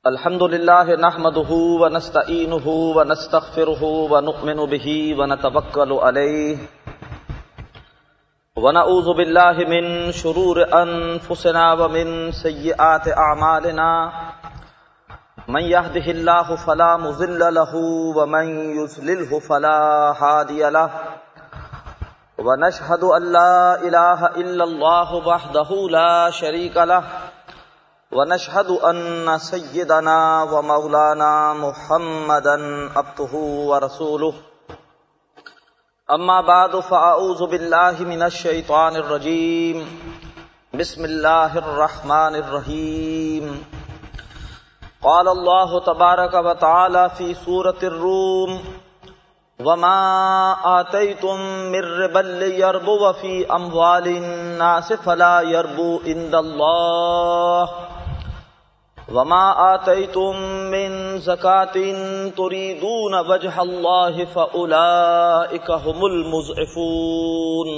الحمد لله نحمده ونستعينه ونستغفره ونؤمن به ونتوكل عليه ونعوذ بالله من شرور أنفسنا ومن سيئات أعمالنا من يهده الله فلا مضل له ومن يضلله فلا هادي له ونشهد أن لا إله إلا الله وحده لا شريك له ونشهد أن سيدنا ومولانا محمدا عبده ورسوله أما بعد فأعوذ بالله من الشيطان الرجيم بسم الله الرحمن الرحيم قال الله تبارك وتعالى في سورة الروم وما آتيتم من ربا ليربو في أموال الناس فلا يربو عند الله وما آتيتم من زكاة تريدون وجه الله فأولئك هم المضعفون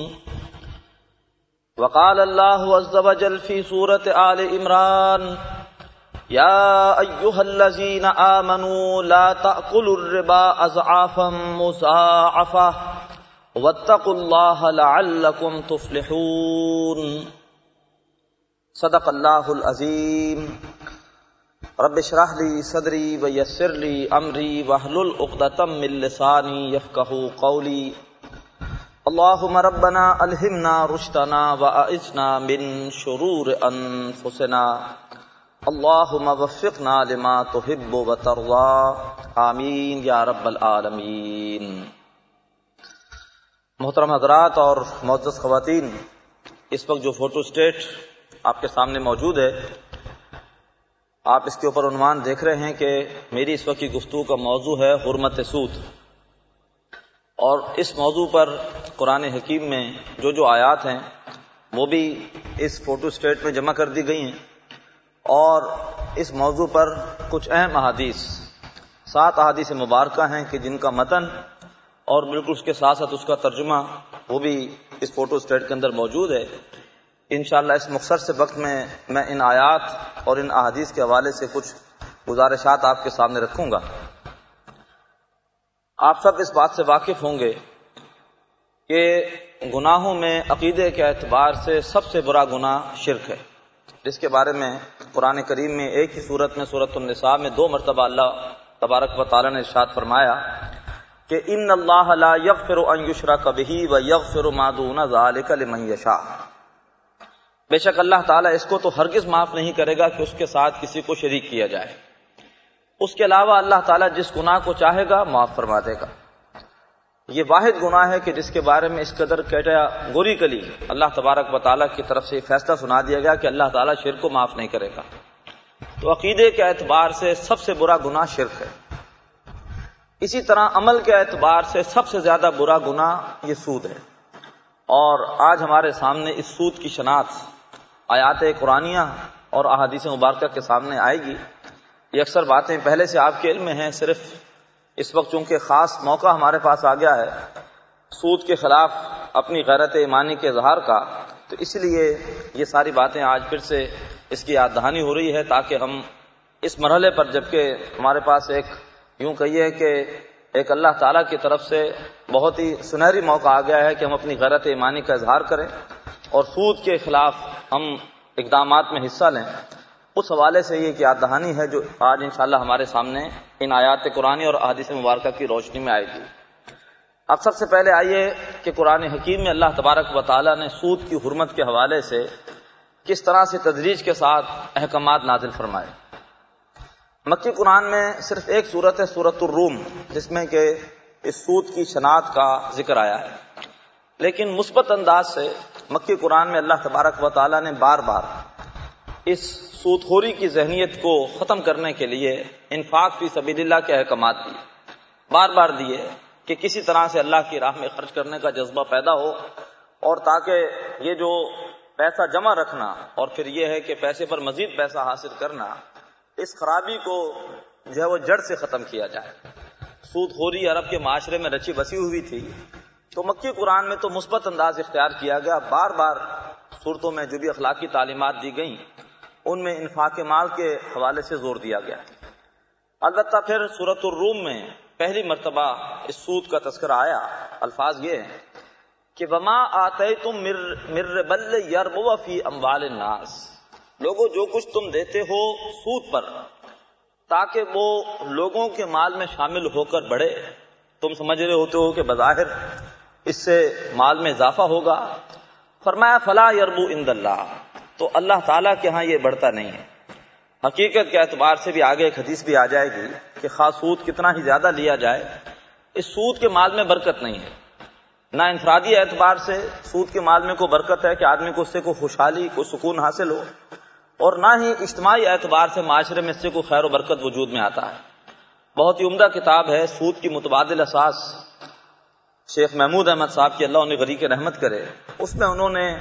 وقال الله عز وجل في سورة آل عمران يا أيها الذين آمنوا لا تأكلوا الربا أضعافا مضاعفة واتقوا الله لعلكم تفلحون صدق الله العظيم رب اشرح لي صدري ويسر لي امري واحلل عقدة من لساني يفقهوا قولي اللهم ربنا الهمنا رشدنا واعذنا من شرور انفسنا اللهم وفقنا لما تحب وترضى آمین یا رب العالمین۔ محترم حضرات اور معزز خواتین، اس وقت جو فوٹو اسٹیٹ آپ کے سامنے موجود ہے، آپ اس کے اوپر عنوان دیکھ رہے ہیں کہ میری اس وقت کی گفتگو کا موضوع ہے حرمت سود، اور اس موضوع پر قرآن حکیم میں جو آیات ہیں وہ بھی اس فوٹو اسٹیٹ میں جمع کر دی گئی ہیں، اور اس موضوع پر کچھ اہم احادیث 7 احادیث مبارکہ ہیں کہ جن کا متن اور بالکل اس کے ساتھ ساتھ اس کا ترجمہ وہ بھی اس فوٹو اسٹیٹ کے اندر موجود ہے۔ انشاءاللہ اس مختصر سے وقت میں ان آیات اور ان احادیث کے حوالے سے کچھ گزارشات آپ کے سامنے رکھوں گا۔ آپ سب اس بات سے واقف ہوں گے کہ گناہوں میں عقیدے کے اعتبار سے سب سے برا گناہ شرک ہے، جس کے بارے میں قرآن کریم میں ایک ہی صورت میں سورۃ النساء میں 2 مرتبہ اللہ تبارک و تعالی نے ارشاد فرمایا کہ ان اللہ لا یغفر ان یشرک بہ ویغفر ما دون ذلک لمن یشاء، بے شک اللہ تعالیٰ اس کو تو ہرگز معاف نہیں کرے گا کہ اس کے ساتھ کسی کو شریک کیا جائے، اس کے علاوہ اللہ تعالیٰ جس گناہ کو چاہے گا معاف فرما دے گا۔ یہ واحد گناہ ہے کہ جس کے بارے میں اس قدر کیٹیگوریکلی اللہ تبارک و تعالیٰ کی طرف سے فیصلہ سنا دیا گیا کہ اللہ تعالیٰ شرک کو معاف نہیں کرے گا۔ تو عقیدے کے اعتبار سے سب سے برا گناہ شرک ہے۔ اسی طرح عمل کے اعتبار سے سب سے زیادہ برا گناہ یہ سود ہے، اور آج ہمارے سامنے اس سود کی شناخت آیات قرآنیہ اور احادیث مبارکہ کے سامنے آئے گی۔ یہ اکثر باتیں پہلے سے آپ کے علم میں ہیں، صرف اس وقت چونکہ خاص موقع ہمارے پاس آ گیا ہے سود کے خلاف اپنی غیرت ایمانی کے اظہار کا، تو اس لیے یہ ساری باتیں آج پھر سے اس کی یاد دہانی ہو رہی ہے، تاکہ ہم اس مرحلے پر، جبکہ ہمارے پاس ایک یوں کہیے کہ ایک اللہ تعالیٰ کی طرف سے بہت ہی سنہری موقع آ گیا ہے کہ ہم اپنی غیرت ایمانی کا اظہار کریں اور سود کے خلاف ہم اقدامات میں حصہ لیں۔ اس حوالے سے یہ ایک یاد دہانی ہے جو آج انشاءاللہ ہمارے سامنے ان آیات قرآنی اور احادیث مبارکہ کی روشنی میں آئے گی۔ اب سب سے پہلے آئیے کہ قرآن حکیم میں اللہ تبارک و تعالیٰ نے سود کی حرمت کے حوالے سے کس طرح سے تدریج کے ساتھ احکامات نازل فرمائے۔ مکی قرآن میں صرف ایک سورت ہے، سورۃ الروم، جس میں کہ اس سود کی شناخت کا ذکر آیا ہے، لیکن مثبت انداز سے مکی قرآن میں اللہ تبارک و تعالیٰ نے بار بار اس سود خوری کی ذہنیت کو ختم کرنے کے لیے انفاق فی سبیل اللہ کے احکامات دیے، بار بار دیے کہ کسی طرح سے اللہ کی راہ میں خرچ کرنے کا جذبہ پیدا ہو، اور تاکہ یہ جو پیسہ جمع رکھنا اور پھر یہ ہے کہ پیسے پر مزید پیسہ حاصل کرنا، اس خرابی کو جو ہے وہ جڑ سے ختم کیا جائے۔ سود خوری عرب کے معاشرے میں رچی بسی ہوئی تھی، تو مکی قرآن میں تو مثبت انداز اختیار کیا گیا، بار بار صورتوں میں جو بھی اخلاقی تعلیمات دی گئیں ان میں انفاق مال کے حوالے سے زور دیا گیا. البتہ پھر سورۃ الروم میں پہلی مرتبہ اس سود کا تذکرہ آیا. الفاظ یہ ہیں کہ وما آتیتم من ربا یربو فی اموال الناس، لوگوں جو کچھ تم دیتے ہو سود پر تاکہ وہ لوگوں کے مال میں شامل ہو کر بڑھے، تم سمجھ رہے ہوتے ہو کہ بظاہر اس سے مال میں اضافہ ہوگا. فرمایا فلا یربو عند اللہ، تو اللہ تعالیٰ کے ہاں یہ بڑھتا نہیں ہے. حقیقت کے اعتبار سے بھی آگے ایک حدیث بھی آ جائے گی کہ خاص سود کتنا ہی زیادہ لیا جائے اس سود کے مال میں برکت نہیں ہے. نہ انفرادی اعتبار سے سود کے مال میں کوئی برکت ہے کہ آدمی کو اس سے کوئی خوشحالی کوئی سکون حاصل ہو، اور نہ ہی اجتماعی اعتبار سے معاشرے میں اس سے کوئی خیر و برکت وجود میں آتا ہے. بہت ہی عمدہ کتاب ہے سود کی متبادل اساس، شیخ محمود احمد صاحب کی اللہ انہیں غریق رحمت کرے. اس میں انہوں نے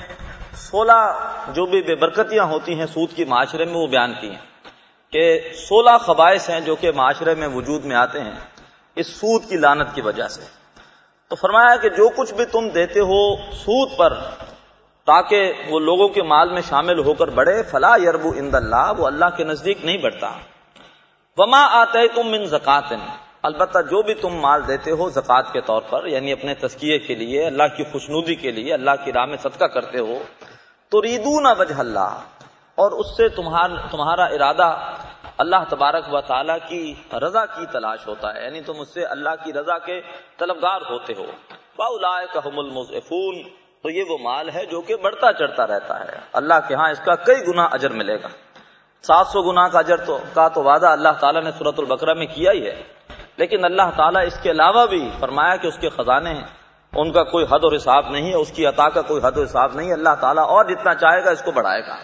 16 جو بھی بے برکتیاں ہوتی ہیں سود کی معاشرے میں وہ بیان کی ہیں کہ 16 خبائث ہیں جو کہ معاشرے میں وجود میں آتے ہیں اس سود کی لعنت کی وجہ سے. تو فرمایا کہ جو کچھ بھی تم دیتے ہو سود پر تاکہ وہ لوگوں کے مال میں شامل ہو کر بڑھے، فلا یربو عند اللہ، وہ اللہ کے نزدیک نہیں بڑھتا. وما آتیتم من زکات، البتہ جو بھی تم مال دیتے ہو زکوٰۃ کے طور پر، یعنی اپنے تزکیے کے لیے، اللہ کی خوشنودی کے لیے، اللہ کی راہ میں صدقہ کرتے ہو، تریدون وجہ اللہ، اور اس سے تمہارا ارادہ اللہ تبارک و تعالیٰ کی رضا کی تلاش ہوتا ہے، یعنی تم اس سے اللہ کی رضا کے طلبگار ہوتے ہو. فاولئک هم المضعفون، تو یہ وہ مال ہے جو کہ بڑھتا چڑھتا رہتا ہے. اللہ کے ہاں اس کا کئی گنا اجر ملے گا. 700 گنا کا اجر کا تو وعدہ اللہ تعالیٰ نے سورۃ البقرہ میں کیا ہی ہے، لیکن اللہ تعالیٰ اس کے علاوہ بھی فرمایا کہ اس کے خزانے ہیں، ان کا کوئی حد اور حساب نہیں ہے، اس کی عطا کا کوئی حد و حساب نہیں ہے. اللہ تعالیٰ اور جتنا چاہے گا اس کو بڑھائے گا.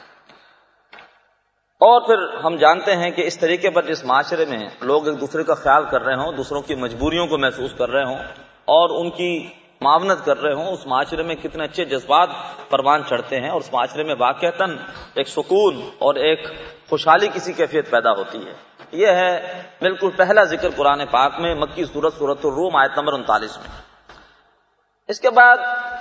اور پھر ہم جانتے ہیں کہ اس طریقے پر جس معاشرے میں لوگ ایک دوسرے کا خیال کر رہے ہوں، دوسروں کی مجبوریوں کو محسوس کر رہے ہوں اور ان کی معاونت کر رہے ہوں، اس معاشرے میں کتنے اچھے جذبات پروان چڑھتے ہیں، اور اس معاشرے میں واقعتاً ایک سکون اور ایک خوشحالی کسی کیفیت پیدا ہوتی ہے. یہ ہے بالکل پہلا ذکر قرآن پاک میں مکی سورۃ الروم آیت نمبر 39 میں. اس کے بعد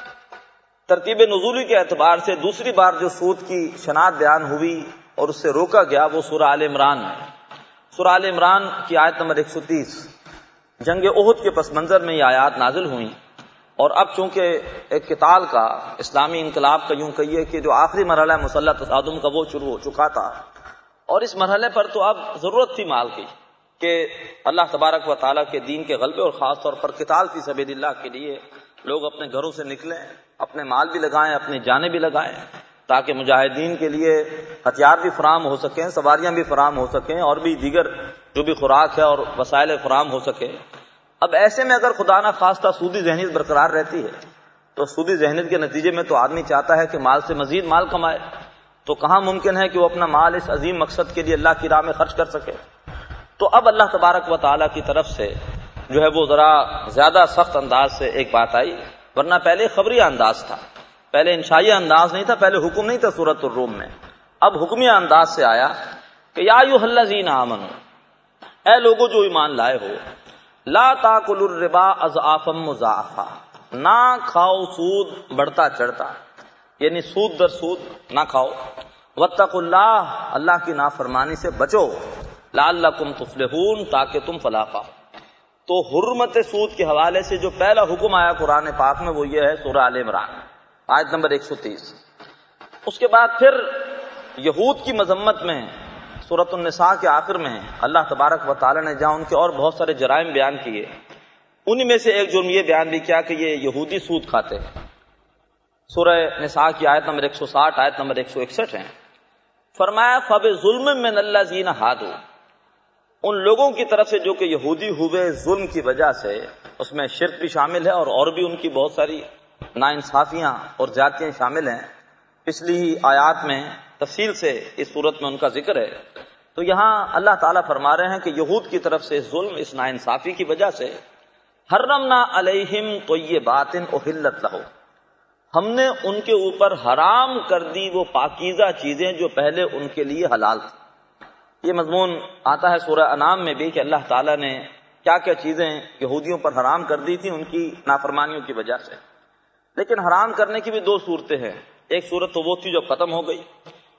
ترتیب نزولی کے اعتبار سے دوسری بار جو سود کی شناخت بیان ہوئی اور اس سے روکا گیا وہ سورہ آل عمران میں. سورہ آل عمران کی آیت نمبر 130، جنگ احد کے پس منظر میں یہ آیات نازل ہوئیں. اور اب چونکہ ایک قتال کا، اسلامی انقلاب کا یوں کہیے کہ جو آخری مرحلہ مسلح تصادم کا وہ شروع ہو چکا تھا، اور اس مرحلے پر تو اب ضرورت تھی مال کی کہ اللہ تبارک و تعالیٰ کے دین کے غلبے اور خاص طور پر قتال فی سبیل اللہ کے لیے لوگ اپنے گھروں سے نکلیں، اپنے مال بھی لگائیں، اپنی جانیں بھی لگائیں، تاکہ مجاہدین کے لیے ہتھیار بھی فراہم ہو سکیں، سواریاں بھی فراہم ہو سکیں، اور بھی دیگر جو بھی خوراک ہے اور وسائل فراہم ہو سکے. اب ایسے میں اگر خدا نہ خواستہ سودی ذہنیت برقرار رہتی ہے تو سودی ذہنیت کے نتیجے میں تو آدمی چاہتا ہے کہ مال سے مزید مال کمائے، تو کہاں ممکن ہے کہ وہ اپنا مال اس عظیم مقصد کے لیے اللہ کی راہ میں خرچ کر سکے. تو اب اللہ تبارک و تعالیٰ کی طرف سے جو ہے وہ ذرا زیادہ سخت انداز سے ایک بات آئی، ورنہ پہلے خبری انداز تھا، پہلے انشائی انداز نہیں تھا، پہلے حکم نہیں تھا سورۃ الروم میں. اب حکمی انداز سے آیا کہ یا ایھا الذین آمنوا، اے لوگوں جو ایمان لائے ہو، لا تاکلوا الربا اضعافا مضاعفا، نہ کھاؤ سود بڑھتا چڑھتا، یعنی سود در سود نہ کھاؤ. واتقوا اللہ، اللہ کی نافرمانی سے بچو، لعلکم تفلحون، تاکہ تم فلاح پاؤ. تو حرمت سود کے حوالے سے جو پہلا حکم آیا قرآن پاک میں وہ یہ ہے سورہ آل عمران آیت نمبر 130. اس کے بعد پھر یہود کی مذمت میں سورۃ النساء کے آخر میں اللہ تبارک و تعالی نے جہاں ان کے اور بہت سارے جرائم بیان کیے، انہی میں سے ایک جرم یہ بیان بھی کیا کہ یہ یہودی سود کھاتے ہیں. سورہ نساء کی آیت نمبر 160 آیت نمبر 161 ہیں. فرمایا فَبِظُلْمٍ مِّنَ الَّذِينَ هَادُوا، ان لوگوں کی طرف سے جو کہ یہودی ہوئے ظلم کی وجہ سے، اس میں شرک بھی شامل ہے اور بھی ان کی بہت ساری ناانصافیاں اور زیادتیاں شامل ہیں. پچھلی ہی آیات میں تفصیل سے اس صورت میں ان کا ذکر ہے. تو یہاں اللہ تعالیٰ فرما رہے ہیں کہ یہود کی طرف سے ظلم، اس ناانصافی کی وجہ سے حرمنا علیہم طیبات احلت لہم، ہم نے ان کے اوپر حرام کر دی وہ پاکیزہ چیزیں جو پہلے ان کے لیے حلال تھیں. یہ مضمون آتا ہے سورہ انعام میں بھی کہ اللہ تعالیٰ نے کیا کیا چیزیں یہودیوں پر حرام کر دی تھی ان کی نافرمانیوں کی وجہ سے. لیکن حرام کرنے کی بھی دو صورتیں ہیں. ایک صورت تو وہ تھی جو ختم ہو گئی،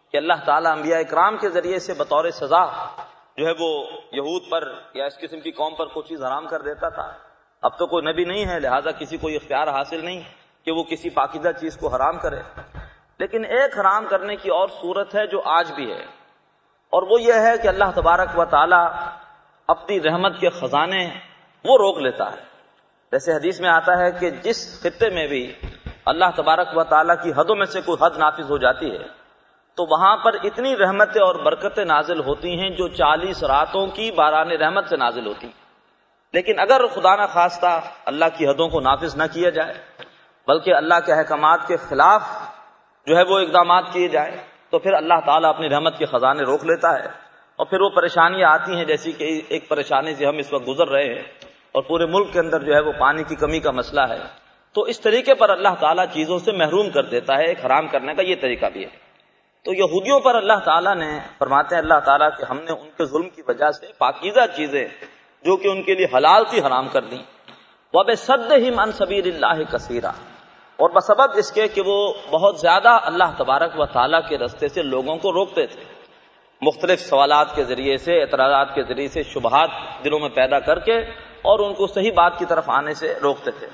کہ اللہ تعالیٰ انبیاء اکرام کے ذریعے سے بطور سزا جو ہے وہ یہود پر یا اس قسم کی قوم پر کوئی چیز حرام کر دیتا تھا. اب تو کوئی نبی نہیں ہے، لہٰذا کسی کو یہ اختیار حاصل نہیں کہ وہ کسی پاکیزہ چیز کو حرام کرے. لیکن ایک حرام کرنے کی اور صورت ہے جو آج بھی ہے، اور وہ یہ ہے کہ اللہ تبارک و تعالی اپنی رحمت کے خزانے وہ روک لیتا ہے. جیسے حدیث میں آتا ہے کہ جس خطے میں بھی اللہ تبارک و تعالی کی حدوں میں سے کوئی حد نافذ ہو جاتی ہے تو وہاں پر اتنی رحمتیں اور برکتیں نازل ہوتی ہیں جو 40 راتوں کی باران رحمت سے نازل ہوتی. لیکن اگر خدا نہ خواستہ اللہ کی حدوں کو نافذ نہ کیا جائے بلکہ اللہ کے احکامات کے خلاف جو ہے وہ اقدامات کیے جائیں تو پھر اللہ تعالیٰ اپنی رحمت کے خزانے روک لیتا ہے، اور پھر وہ پریشانیاں آتی ہیں جیسی کہ ایک پریشانی سے ہم اس وقت گزر رہے ہیں اور پورے ملک کے اندر جو ہے وہ پانی کی کمی کا مسئلہ ہے. تو اس طریقے پر اللہ تعالیٰ چیزوں سے محروم کر دیتا ہے. ایک حرام کرنے کا یہ طریقہ بھی ہے. تو یہودیوں پر اللہ تعالیٰ نے فرماتے ہیں اللہ تعالیٰ کہ ہم نے ان کے ظلم کی وجہ سے پاکیزہ چیزیں جو کہ ان کے لیے حلال تھی حرام کر دیں. وَبِصَدِّهِمْ عَنْ سَبِيلِ اللَّهِ كَثِيرًا، اور بسبب اس کے کہ وہ بہت زیادہ اللہ تبارک و تعالیٰ کے رستے سے لوگوں کو روکتے تھے، مختلف سوالات کے ذریعے سے، اعتراضات کے ذریعے سے، شبہات دلوں میں پیدا کر کے اور ان کو صحیح بات کی طرف آنے سے روکتے تھے.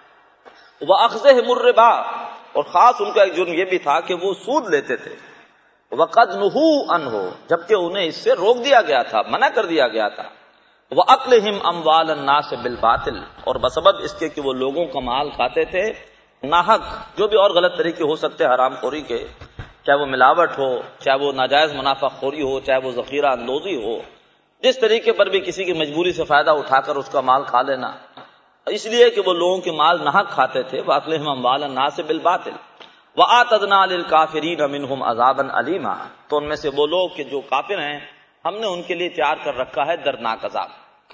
وَأَخْذِهِمُ الرِّبَا، اور خاص ان کا ایک جرم یہ بھی تھا کہ وہ سود لیتے تھے. وَقَدْ نُهُوا عَنْهُ، جبکہ انہیں اس سے روک دیا گیا تھا، منع کر دیا گیا تھا. وَأَكْلِهِمْ أَمْوَالَ النَّاسِ بِالْبَاطِلِ، اور بسبب اس کے کہ وہ لوگوں کا مال کھاتے تھے ناحق، جو بھی اور غلط طریقے ہو سکتے حرام خوری کے، چاہے وہ ملاوٹ ہو، چاہے وہ ناجائز منافع خوری ہو، چاہے وہ ذخیرہ اندوزی ہو، جس طریقے پر بھی کسی کی مجبوری سے فائدہ اٹھا کر اس کا مال کھا لینا، اس لیے کہ وہ لوگوں کے مال ناحق کھاتے تھے. وَأَكْلِهِمْ أَمْوَالَ النَّاسِ بِالْبَاطِلِ وَآتَدْنَا لِلْكَافِرِينَ مِنْهُمْ عَذَابًا أَلِيمًا، تو ان میں سے وہ لوگ کہ جو کافر ہیں ہم نے ان کے لیے تیار کر رکھا ہے دردناک عذاب.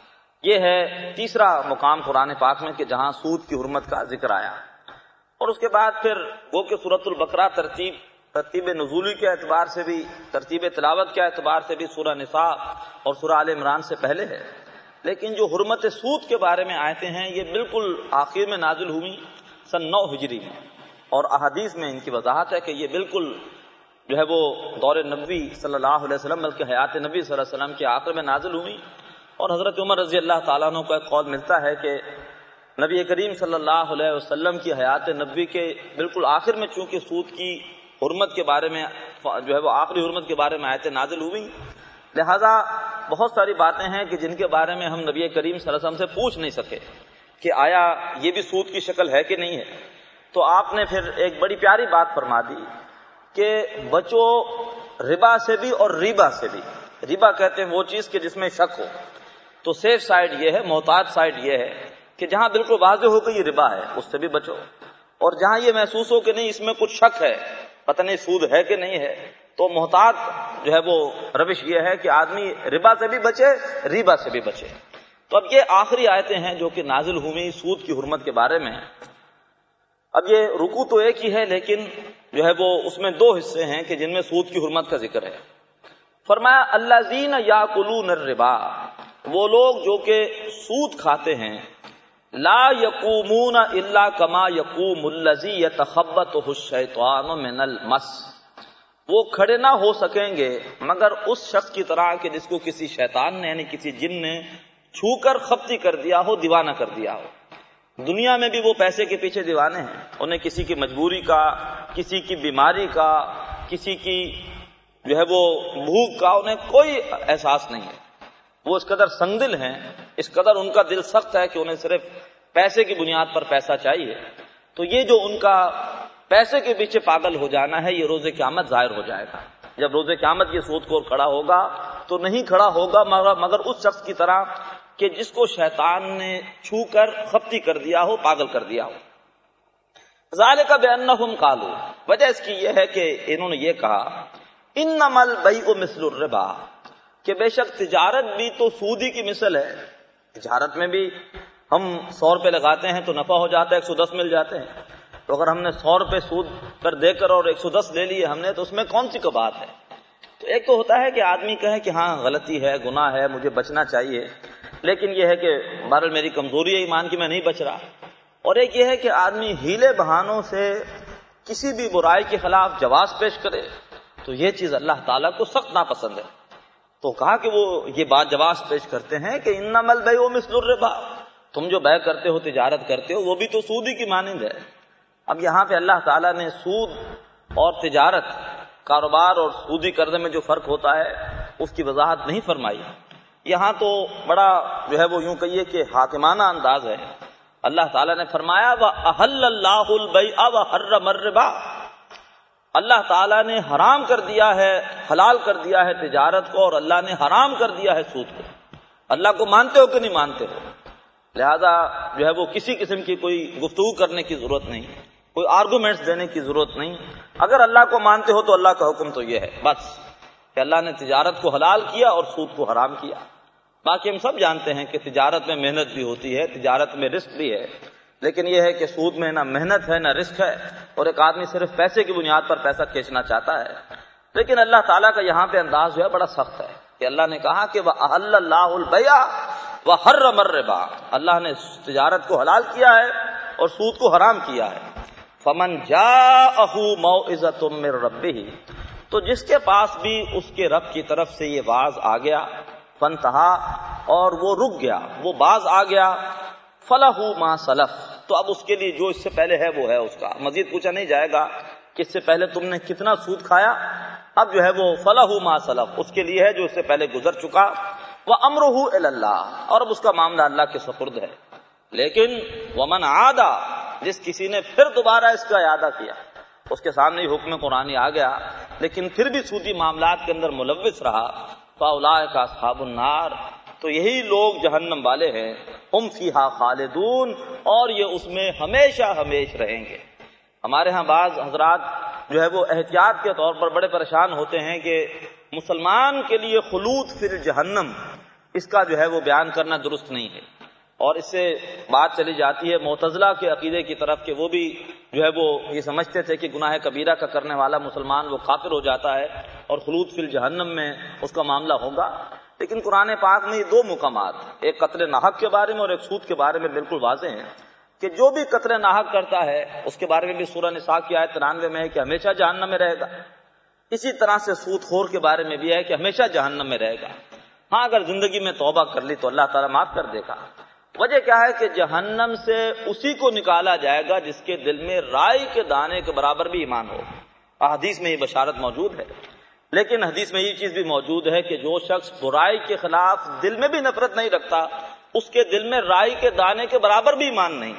یہ ہے تیسرا مقام قرآن پاک میں کہ جہاں سود کی حرمت کا ذکر آیا. اور اس کے بعد پھر وہ کہ سورۃ البقرہ ترتیب نزولی کے اعتبار سے بھی، ترتیب تلاوت کے اعتبار سے بھی سورہ نساء اور سورہ آل عمران سے پہلے ہے، لیکن جو حرمت سود کے بارے میں آیتیں ہیں یہ بالکل آخر میں نازل ہوئی سن 9 ہجری میں، اور احادیث میں ان کی وضاحت ہے کہ یہ بالکل جو ہے وہ دور نبوی صلی اللہ علیہ وسلم بلکہ حیات نبی صلی اللہ علیہ وسلم کے آخر میں نازل ہوئی. اور حضرت عمر رضی اللہ تعالیٰ عنہ کو ایک قول ملتا ہے کہ نبی کریم صلی اللہ علیہ وسلم کی حیات نبوی کے بالکل آخر میں چونکہ سود کی حرمت کے بارے میں جو ہے وہ آخری حرمت کے بارے میں آیتیں نازل ہوئی، لہذا بہت ساری باتیں ہیں کہ جن کے بارے میں ہم نبی کریم صلی اللہ علیہ وسلم سے پوچھ نہیں سکے کہ آیا یہ بھی سود کی شکل ہے کہ نہیں ہے. تو آپ نے پھر ایک بڑی پیاری بات فرما دی کہ بچو ربا سے بھی اور ریبا سے بھی. ربا کہتے ہیں وہ چیز کہ جس میں شک ہو، تو سیف سائڈ یہ ہے، محتاط سائڈ یہ ہے کہ جہاں بالکل واضح ہو کہ یہ ربا ہے اس سے بھی بچو، اور جہاں یہ محسوس ہو کہ نہیں اس میں کچھ شک ہے، پتہ نہیں سود ہے کہ نہیں ہے، تو محتاط جو ہے وہ روش یہ ہے کہ آدمی ربا سے بھی بچے، ریبا سے بھی بچے. تو اب یہ آخری آیتیں ہیں جو کہ نازل ہوئی سود کی حرمت کے بارے میں. اب یہ رکوع تو ایک ہی ہے لیکن جو ہے وہ اس میں 2 حصے ہیں کہ جن میں سود کی حرمت کا ذکر ہے. فرمایا الذین یاکلون الربا، وہ لوگ جو کہ سود کھاتے ہیں، لا یقومون الا کما یقوم الذی یتخبطہ الشیطان من المس، وہ کھڑے نہ ہو سکیں گے مگر اس شخص کی طرح کہ جس کو کسی شیطان نے یعنی کسی جن نے چھو کر خبطی کر دیا ہو، دیوانہ کر دیا ہو. دنیا میں بھی وہ پیسے کے پیچھے دیوانے ہیں، انہیں کسی کی مجبوری کا، کسی کی بیماری کا، کسی کی جو ہے وہ بھوک کا انہیں کوئی احساس نہیں ہے. وہ اس قدر سنگدل ہیں، اس قدر ان کا دل سخت ہے کہ انہیں صرف پیسے کی بنیاد پر پیسہ چاہیے. تو یہ جو ان کا پیسے کے پیچھے پاگل ہو جانا ہے یہ روز قیامت ظاہر ہو جائے گا. جب روز قیامت یہ سود خور کھڑا ہوگا تو نہیں کھڑا ہوگا مگر اس شخص کی طرح کہ جس کو شیطان نے چھو کر خبطی کر دیا ہو، پاگل کر دیا ہو. ذالک بانہم قالوا، وجہ اس کی یہ ہے کہ انہوں نے یہ کہا انما البیع مثل الربا، کہ بے شک تجارت بھی تو سودی کی مثل ہے. تجارت میں بھی ہم 100 روپے لگاتے ہیں تو نفع ہو جاتا ہے 110 مل جاتے ہیں. تو اگر ہم نے 100 روپے سود پر دے کر اور 110 لے لیے ہم نے تو اس میں کون سی بات ہے. تو ایک تو ہوتا ہے کہ آدمی کہے کہ ہاں غلطی ہے، گناہ ہے، مجھے بچنا چاہیے، لیکن یہ ہے کہ بہرحال میری کمزوری ہے ایمان کی، میں نہیں بچ رہا. اور ایک یہ ہے کہ آدمی ہیلے بہانوں سے کسی بھی برائی کے خلاف جواز پیش کرے، تو تو یہ چیز اللہ تعالیٰ کو سخت ناپسند ہے۔ تو کہا کہ وہ یہ بات جواز پیش کرتے ہیں کہ انما البیع مثل الربا، تم جو بیع کرتے ہو، تجارت کرتے ہو، وہ بھی تو سود ہی کی مانند ہے۔ اب یہاں پہ اللہ تعالیٰ نے سود اور تجارت، کاروبار اور سودی قرضے میں جو فرق ہوتا ہے اس کی وضاحت نہیں فرمائی۔ یہاں تو بڑا جو ہے وہ یوں کہیے کہ حاکمانہ انداز ہے۔ اللہ تعالیٰ نے فرمایا وَأَحَلَّ اللَّهُ الْبَيْعَ وَحَرَّمَ الرِّبَا، اللہ تعالیٰ نے حرام کر دیا ہے، حلال کر دیا ہے تجارت کو، اور اللہ نے حرام کر دیا ہے سود کو۔ اللہ کو مانتے ہو کہ نہیں مانتے ہو؟ لہذا جو ہے وہ کسی قسم کی کوئی گفتگو کرنے کی ضرورت نہیں، کوئی آرگومنٹس دینے کی ضرورت نہیں۔ اگر اللہ کو مانتے ہو تو اللہ کا حکم تو یہ ہے بس کہ اللہ نے تجارت کو حلال کیا اور سود کو حرام کیا۔ باقی ہم سب جانتے ہیں کہ تجارت میں محنت بھی ہوتی ہے، تجارت میں رزق بھی ہے، لیکن یہ ہے کہ سود میں نہ محنت ہے نہ رزق ہے، اور ایک آدمی صرف پیسے کی بنیاد پر پیسہ کھینچنا چاہتا ہے۔ لیکن اللہ تعالیٰ کا یہاں پہ انداز جو ہے بڑا سخت ہے کہ اللہ نے کہا کہ وَأَحَلَّ اللَّهُ الْبَيْعَ وَحَرَّمَ الرِّبَا، اللہ نے تجارت کو حلال کیا ہے اور سود کو حرام کیا ہے۔ فَمَنْ جَاءَهُ مَوْعِظَةٌ مِّن رَّبِّهِ، تو جس کے پاس بھی اس کے رب کی طرف سے یہ واعظ آ گیا، فَانْتَهَا، اور وہ رک گیا، وہ باز آ گیا، فَلَهُ مَا سَلَفَ، تو اب اس کے لیے جو اس سے پہلے ہے وہ ہے اس کا، مزید پوچھا نہیں جائے گا کہ اس سے پہلے تم نے کتنا سود کھایا، اب جو ہے وہ فَلَهُ مَا سَلَفَ، اس کے لیے ہے جو اس سے پہلے گزر چکا، وَأَمْرُهُ إِلَى اللَّهِ، اور اب اس کا معاملہ اللہ کے سپرد ہے۔ لیکن وَمَنْ عَادَ، جس کسی نے پھر دوبارہ اس کا اعادہ کیا، اس کے سامنے حکم قرآنی آ گیا لیکن پھر بھی سودی معاملات کے اندر ملوث رہا، فَأُولَٰئِکَ أَصْحَابُ النَّارِ، تو یہی لوگ جہنم والے ہیں، ہم فیہا خالدون، اور یہ اس میں ہمیشہ ہمیش رہیں گے۔ ہمارے ہاں بعض حضرات جو ہے وہ احتیاط کے طور پر بڑے پریشان ہوتے ہیں کہ مسلمان کے لیے خلود فی الجہنم، اس کا جو ہے وہ بیان کرنا درست نہیں ہے، اور اس سے بات چلی جاتی ہے معتزلہ کے عقیدے کی طرف کہ وہ بھی جو ہے وہ یہ سمجھتے تھے کہ گناہ کبیرہ کا کرنے والا مسلمان وہ کافر ہو جاتا ہے اور خلود فی الجہنم میں اس کا معاملہ ہوگا۔ لیکن قرآن پاک میں یہ دو مقامات، ایک قتل ناحق کے بارے میں اور ایک سود کے بارے میں بالکل واضح ہیں کہ جو بھی قتل ناحق کرتا ہے اس کے بارے میں بھی سورہ نساء کی آیت 93 میں ہے کہ ہمیشہ جہنم میں رہے گا۔ اسی طرح سے سود خور کے بارے میں بھی ہے کہ ہمیشہ جہنم میں رہے گا۔ ہاں اگر زندگی میں توبہ کر لی تو اللہ تعالیٰ معاف کر دے گا۔ وجہ کیا ہے کہ جہنم سے اسی کو نکالا جائے گا جس کے دل میں رائی کے دانے کے برابر بھی ایمان ہو۔ حدیث میں یہ بشارت موجود ہے، لیکن حدیث میں یہ چیز بھی موجود ہے کہ جو شخص برائی کے خلاف دل میں بھی نفرت نہیں رکھتا، اس کے دل میں رائی کے دانے کے برابر بھی ایمان نہیں۔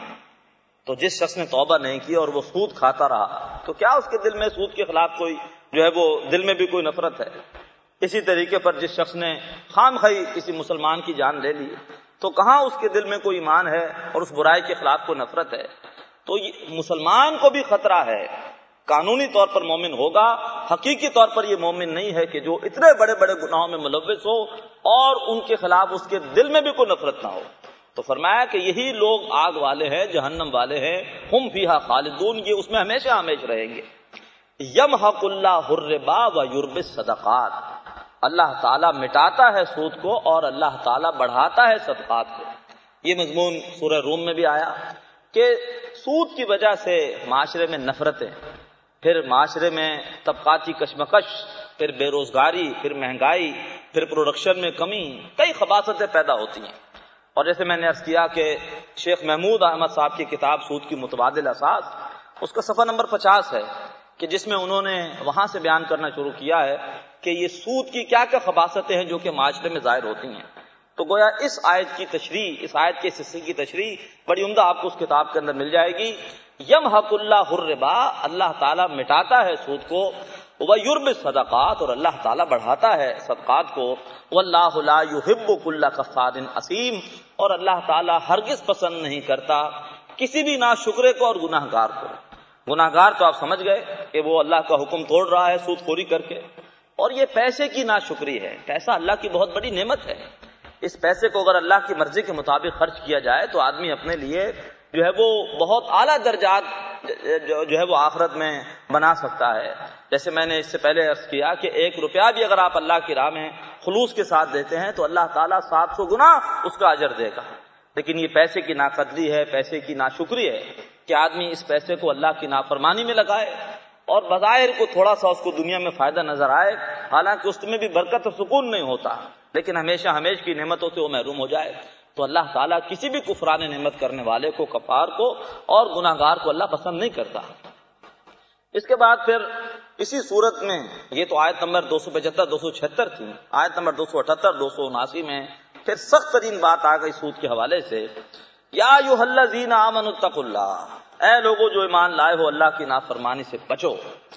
تو جس شخص نے توبہ نہیں کی اور وہ سود کھاتا رہا تو کیا اس کے دل میں سود کے خلاف کوئی جو ہے وہ دل میں بھی کوئی نفرت ہے؟ اسی طریقے پر جس شخص نے خام خواہی کسی مسلمان کی جان لے لی تو کہاں اس کے دل میں کوئی ایمان ہے اور اس برائی کے خلاف کوئی نفرت ہے؟ تو مسلمان کو بھی خطرہ ہے، قانونی طور پر مومن ہوگا، حقیقی طور پر یہ مومن نہیں ہے کہ جو اتنے بڑے بڑے گناہوں میں ملوث ہو اور ان کے خلاف اس کے دل میں بھی کوئی نفرت نہ ہو۔ تو فرمایا کہ یہی لوگ آگ والے ہیں، جہنم والے ہیں، ہم فیہا خالدون، یہ اس میں ہمیشہ ہمیش رہیں گے۔ یمحق اللہ الربا ویربی الصدقات، اللہ تعالیٰ مٹاتا ہے سود کو اور اللہ تعالیٰ بڑھاتا ہے صدقات کو۔ یہ مضمون سورہ روم میں بھی آیا کہ سود کی وجہ سے معاشرے میں نفرتیں، پھر معاشرے میں طبقاتی کشمکش، پھر بے روزگاری، پھر مہنگائی، پھر پروڈکشن میں کمی، کئی خباثتیں پیدا ہوتی ہیں۔ اور جیسے میں نے عرض کیا کہ شیخ محمود احمد صاحب کی کتاب سود کی متبادل اساس، اس کا صفحہ نمبر 50 ہے کہ جس میں انہوں نے وہاں سے بیان کرنا شروع کیا ہے کہ یہ سود کی کیا کیا خباثتیں ہیں جو کہ معاشرے میں ظاہر ہوتی ہیں۔ تو گویا اس آیت کی تشریح، اس آیت کے اس حصے کی تشریح بڑی عمدہ آپ کو اس کتاب کے اندر مل جائے گی۔ یمحق اللہ الربا، اللہ تعالیٰ مٹاتا ہے سود کو، ویربی الصدقات، اور اللہ تعالیٰ بڑھاتا ہے صدقات کو، واللہ لا یحب کل کفار اثیم، اور اللہ تعالیٰ ہرگز پسند نہیں کرتا کسی بھی ناشکرے کو اور گناہ گار کو۔ گناہ گار تو آپ سمجھ گئے کہ وہ اللہ کا حکم توڑ رہا ہے سود خوری کر کے، اور یہ پیسے کی ناشکری ہے۔ پیسہ اللہ کی بہت بڑی نعمت ہے، اس پیسے کو اگر اللہ کی مرضی کے مطابق خرچ کیا جائے تو آدمی اپنے لیے جو ہے وہ بہت اعلیٰ درجات جو ہے وہ آخرت میں بنا سکتا ہے۔ جیسے میں نے اس سے پہلے عرض کیا کہ 1 روپیہ بھی اگر آپ اللہ کی راہ میں خلوص کے ساتھ دیتے ہیں تو اللہ تعالیٰ 700 گنا اس کا اجر دے گا۔ لیکن یہ پیسے کی ناقدری ہے، پیسے کی ناشکری ہے کہ آدمی اس پیسے کو اللہ کی نافرمانی میں لگائے اور بظاہر کو تھوڑا سا اس کو دنیا میں فائدہ نظر آئے، حالانکہ اس میں بھی برکت اور سکون نہیں ہوتا، لیکن ہمیشہ کی نعمتوں سے وہ محروم ہو جائے، تو اللہ تعالیٰ کسی بھی کفران نعمت کرنے والے کو، کفار کو اور گناہگار کو اللہ پسند نہیں کرتا۔ اس کے بعد پھر اسی صورت میں، یہ تو آیت نمبر 275 276 تھی، آیت نمبر 278 279 میں پھر سخت ترین بات آ گئی سود کے حوالے سے، یا ایھا الذین آمنوا اتقوا اللہ، اے لوگو جو ایمان لائے ہو اللہ کی نافرمانی سے بچو،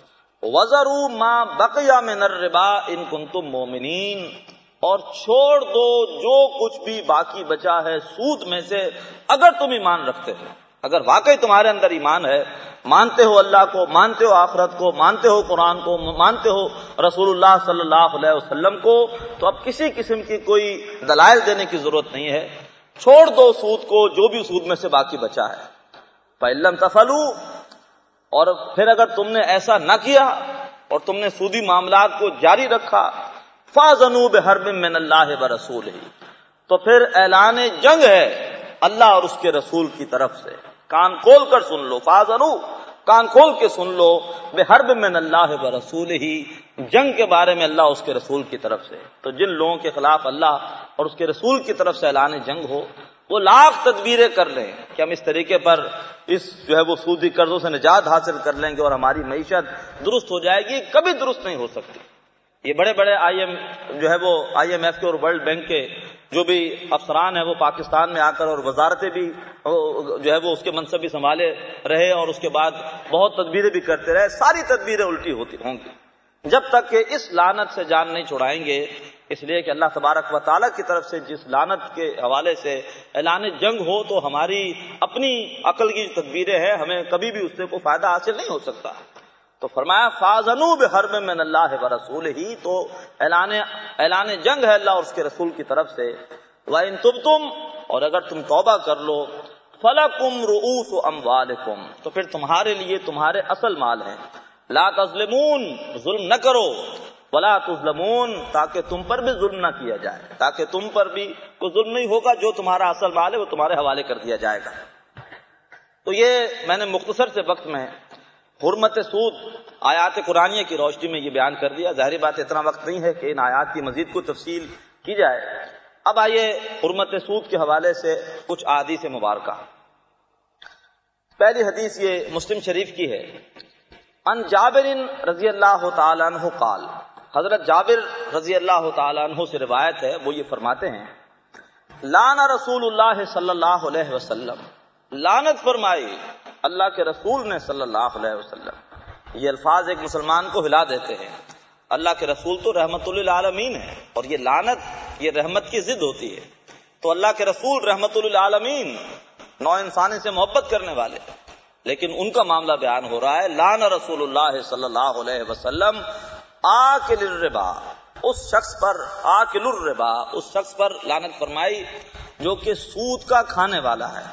وذروا ما بقی من الربا ان کنتم مؤمنین، اور چھوڑ دو جو کچھ بھی باقی بچا ہے سود میں سے اگر تم ایمان رکھتے ہو، اگر واقعی تمہارے اندر ایمان ہے، مانتے ہو اللہ کو، مانتے ہو آخرت کو، مانتے ہو قرآن کو، مانتے ہو رسول اللہ صلی اللہ علیہ وسلم کو، تو اب کسی قسم کی کوئی دلائل دینے کی ضرورت نہیں ہے، چھوڑ دو سود کو جو بھی سود میں سے باقی بچا ہے۔ فَإِن لَّمْ تَفْعَلُوا، اور پھر اگر تم نے ایسا نہ کیا اور تم نے سودی معاملات کو جاری رکھا، فَأَذَنُوا بِحَرْبٍ مِّنَ اللَّهِ وَرَسُولِهِ، تو پھر اعلان جنگ ہے اللہ اور اس کے رسول کی طرف سے، کان کھول کر سن لو، فَأَذَنُوا، کان کھول کے سن لو، بِحَرْبٍ مِّنَ اللَّهِ وَرَسُولِهِ، جنگ کے بارے میں اللہ اس کے رسول کی طرف سے۔ تو جن لوگوں کے خلاف اللہ اور اس کے رسول کی طرف سے اعلان جنگ ہو، وہ لاکھ تدبیریں کر لیں کہ ہم اس طریقے پر اس وہ سودی قرضوں سے نجات حاصل کر لیں گے اور ہماری معیشت درست ہو جائے گی، کبھی درست نہیں ہو سکتی۔ یہ بڑے بڑے آئی ایم ایف کے اور ورلڈ بینک کے جو بھی افسران ہیں وہ پاکستان میں آ کر اور وزارتیں بھی اس کے منصب بھی سنبھالے رہے اور اس کے بعد بہت تدبیریں بھی کرتے رہے، ساری تدبیریں الٹی ہوتی ہوں گی جب تک کہ اس لعنت سے جان نہیں چھڑائیں گے، اس لیے کہ اللہ تبارک و تعالیٰ کی طرف سے جس لعنت کے حوالے سے اعلان جنگ ہو تو ہماری اپنی عقل کی تدبیریں ہیں، ہمیں کبھی بھی اس سے کوئی فائدہ حاصل نہیں ہو سکتا۔ تو فرمایا فَأَذَنُوا بِحَرْبٍ مِّنَ اللَّهِ وَرَسُولِهِ، تو اعلان جنگ ہے اللہ اور اس کے رسول کی طرف سے۔ وَإِن تُبْتُمْ، اور اگر تم توبہ کر لو، فَلَكُمْ رُؤُوسُ أَمْوَالِكُمْ، تو پھر تمہارے لیے تمہارے اصل مال ہیں، لا تظلمون، ظلم نہ کرو، ولا تظلمون، تاکہ تم پر بھی ظلم نہ کیا جائے، تاکہ تم پر بھی کوئی ظلم نہیں ہوگا، جو تمہارا اصل مال ہے وہ تمہارے حوالے کر دیا جائے گا۔ تو یہ میں نے مختصر سے وقت میں حرمت سود آیات قرآنیہ کی روشنی میں یہ بیان کر دیا۔ ظاہری بات اتنا وقت نہیں ہے کہ ان آیات کی مزید کوئی تفصیل کی جائے۔ اب آئیے حرمت سود کے حوالے سے کچھ احادیث مبارکہ۔ پہلی حدیث یہ مسلم شریف کی ہے، ان جابر رضی اللہ تعالی عنہ قال، حضرت جابر رضی اللہ تعالی عنہ سے روایت ہے، وہ یہ فرماتے ہیں، لعن رسول اللہ صلی اللہ علیہ وسلم، لعنت فرمائی اللہ کے رسول نے صلی اللہ علیہ وسلم۔ یہ الفاظ ایک مسلمان کو ہلا دیتے ہیں، اللہ کے رسول تو رحمت للعالمین ہے، اور یہ لعنت یہ رحمت کی ضد ہوتی ہے، تو اللہ کے رسول رحمت للعالمین نو انسانی سے محبت کرنے والے، لیکن ان کا معاملہ بیان ہو رہا ہے، لعن رسول اللہ صلی اللہ علیہ وسلم آکل الربا، اس شخص پر، آکل الربا، اس شخص پر لعنت فرمائی جو کہ سود کا کھانے والا ہے،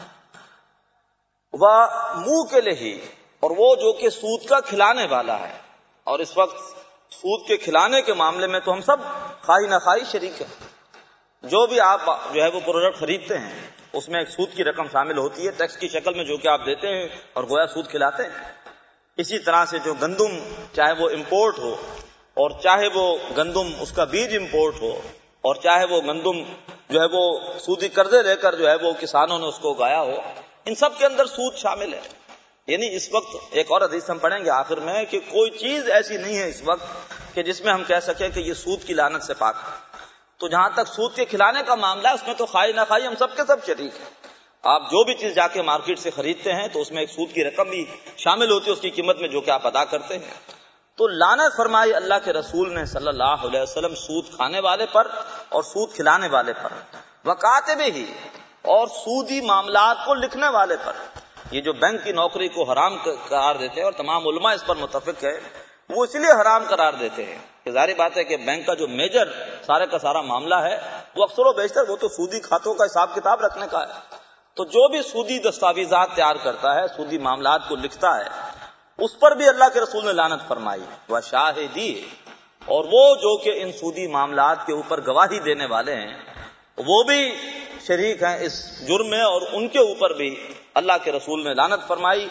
وہ منہ کے لہی، اور وہ جو کہ سود کا کھلانے والا ہے۔ اور اس وقت سود کے کھلانے کے معاملے میں تو ہم سب خواہی نہ خواہی شریک ہیں، جو بھی آپ وہ پروڈکٹ خریدتے ہیں اس میں ایک سود کی رقم شامل ہوتی ہے، ٹیکس کی شکل میں جو کہ آپ دیتے ہیں اور گویا سود کھلاتے ہیں۔ اسی طرح سے جو گندم چاہے وہ امپورٹ ہو اور چاہے وہ گندم اس کا بیج امپورٹ ہو اور چاہے وہ گندم وہ سودی قرضے لے کر وہ کسانوں نے اس کو اگایا ہو، ان سب کے اندر سود شامل ہے۔ یعنی اس وقت ایک اور حدیث ہم پڑھیں گے آخر میں کہ کوئی چیز ایسی نہیں ہے اس وقت کہ جس میں ہم کہہ سکیں کہ یہ سود کی لعنت سے پاک ہے۔ تو جہاں تک سود کے کھلانے کا معاملہ ہے اس میں تو خواہی نہ خواہی ہم سب کے سب شریک ہیں۔ آپ جو بھی چیز جا کے مارکیٹ سے خریدتے ہیں تو اس میں ایک سود کی رقم بھی شامل ہوتی ہے اس کی قیمت میں جو کہ آپ ادا کرتے ہیں۔ تو لعنت فرمائی اللہ کے رسول نے صلی اللہ علیہ وسلم سود کھانے والے پر اور سود کھلانے والے پر، وکاتبہ، اور سودی معاملات کو لکھنے والے پر۔ یہ جو بینک کی نوکری کو حرام قرار دیتے ہیں اور تمام علماء اس پر متفق ہے، وہ اس لیے حرام قرار دیتے ہیں کہ ظاہری بات ہے کہ بینک کا جو میجر سارے کا سارا معاملہ ہے وہ اکثر و بیشتر وہ تو سودی کھاتوں کا حساب کتاب رکھنے کا ہے۔ تو جو بھی سودی دستاویزات تیار کرتا ہے، سودی معاملات کو لکھتا ہے، اس پر بھی اللہ کے رسول نے لعنت فرمائی۔ وشاہدی، اور وہ جو کہ ان سودی معاملات کے اوپر گواہی دینے والے ہیں وہ بھی شریک ہیں اس جرم میں، اور ان کے اوپر بھی اللہ کے رسول نے لعنت فرمائی۔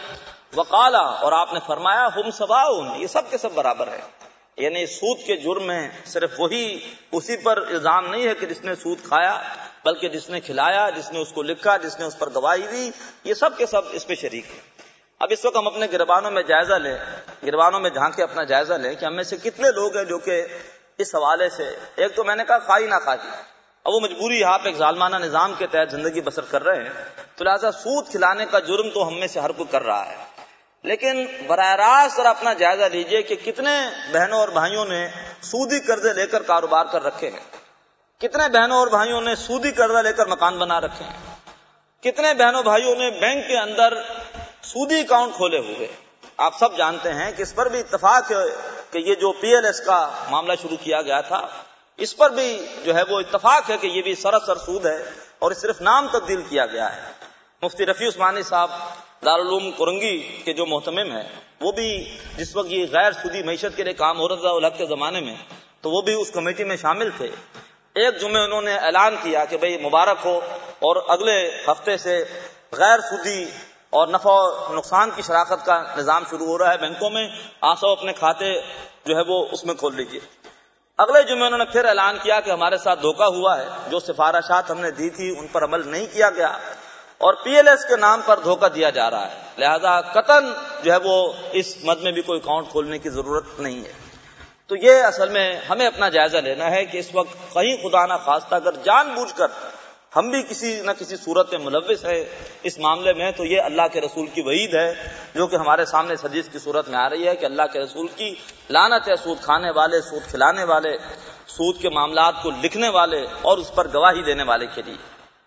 وقالا، اور آپ نے فرمایا ہم سواؤن، یہ سب کے سب برابر ہے. یعنی سود کے جرم میں صرف وہی، اسی پر الزام نہیں ہے کہ جس نے سود کھایا، بلکہ جس نے کھلایا، جس نے اس کو لکھا، جس نے اس پر گواہی دی، یہ سب کے سب اس پہ شریک ہیں. اب اس وقت ہم اپنے گریبانوں میں جائزہ لیں، گریبانوں میں جھانک کے اپنا جائزہ لیں کہ ہم میں سے کتنے لوگ ہیں جو کہ اس حوالے سے، ایک تو میں نے کہا خواہی نہ خواہی، اب وہ مجبوری آپ ایک ظالمانہ نظام کے تحت زندگی بسر کر رہے ہیں، تو لہٰذا سود کھلانے کا جرم تو ہم میں سے ہر کوئی کر رہا ہے. لیکن براہ راست ذرا اپنا جائزہ لیجئے کہ کتنے بہنوں اور بھائیوں نے سودی قرضے لے کر کاروبار کر رکھے ہیں، کتنے بہنوں اور بھائیوں نے سودی قرضہ لے کر مکان بنا رکھے ہیں، کتنے بہنوں بھائیوں نے بینک کے اندر سودی اکاؤنٹ کھولے ہوئے. آپ سب جانتے ہیں کہ اس پر بھی اتفاق ہے کہ یہ جو پی ایل ایس کا معاملہ شروع کیا گیا تھا، اس پر بھی جو ہے وہ اتفاق ہے کہ یہ بھی سراسر سود ہے اور صرف نام تبدیل کیا گیا ہے. مفتی رفیع عثمانی صاحب دارالعلوم کرنگی کے جو محتمم ہیں، وہ بھی جس وقت یہ غیر سودی معیشت کے لیے کام ہو رہا تھا الحق کے زمانے میں، تو وہ بھی اس کمیٹی میں شامل تھے. ایک جمعہ انہوں نے اعلان کیا کہ بھئی مبارک ہو، اور اگلے ہفتے سے غیر سودی اور نفع و نقصان کی شراکت کا نظام شروع ہو رہا ہے بینکوں میں، آپ سب اپنے کھاتے جو ہے وہ اس میں کھول لیجیے. اگلے جمعے انہوں نے پھر اعلان کیا کہ ہمارے ساتھ دھوکہ ہوا ہے، جو سفارشات ہم نے دی تھی ان پر عمل نہیں کیا گیا، اور پی ایل ایس کے نام پر دھوکہ دیا جا رہا ہے، لہذا قطعاً جو ہے وہ اس مد میں بھی کوئی اکاؤنٹ کھولنے کی ضرورت نہیں ہے. تو یہ اصل میں ہمیں اپنا جائزہ لینا ہے کہ اس وقت کہیں خدا نہ خواستہ اگر جان بوجھ کر ہم بھی کسی نہ کسی صورت میں ملوث ہے اس معاملے میں، تو یہ اللہ کے رسول کی وعید ہے جو کہ ہمارے سامنے اس حدیث کی صورت میں آ رہی ہے کہ اللہ کے رسول کی لعنت ہے سود کھانے والے، سود کھلانے والے، سود کے معاملات کو لکھنے والے اور اس پر گواہی دینے والے کے لیے.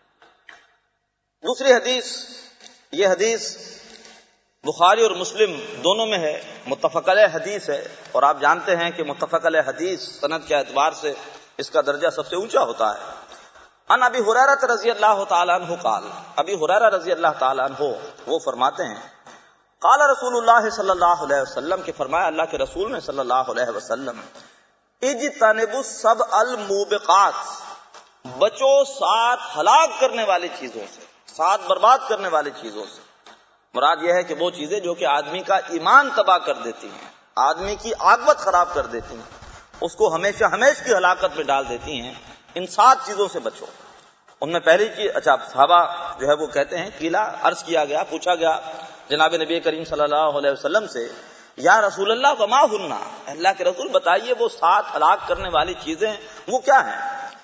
دوسری حدیث، یہ حدیث بخاری اور مسلم دونوں میں ہے، متفق علیہ حدیث ہے، اور آپ جانتے ہیں کہ متفق علیہ حدیث سند کے اعتبار سے اس کا درجہ سب سے اونچا ہوتا ہے. ان ابی ہریرہ رضی اللہ تعالی عنہ قال، ابی ہریرہ رضی اللہ تعالی عنہ وہ فرماتے ہیں قال رسول اللہ صلی اللہ علیہ وسلم، کہ فرمایا اللہ کے رسول نے صلی اللہ علیہ وسلم، اجتنبوا السبع الموبقات، بچو 7 ہلاک کرنے والی چیزوں سے، 7 برباد کرنے والی چیزوں سے. مراد یہ ہے کہ وہ چیزیں جو کہ آدمی کا ایمان تباہ کر دیتی ہیں، آدمی کی عاقبت خراب کر دیتی ہیں، اس کو ہمیشہ ہمیشہ کی ہلاکت میں ڈال دیتی ہیں. ان 7 چیزوں سے بچو. ان میں پہلی چیز، اچھا صحابہ جو ہے وہ کہتے ہیں، قیلا، عرض کیا گیا، پوچھا گیا جناب نبی کریم صلی اللہ علیہ وسلم سے، یا رسول اللہ وما ہن، اللہ کے رسول بتائیے وہ 7 ہلاک کرنے والی چیزیں وہ کیا ہیں؟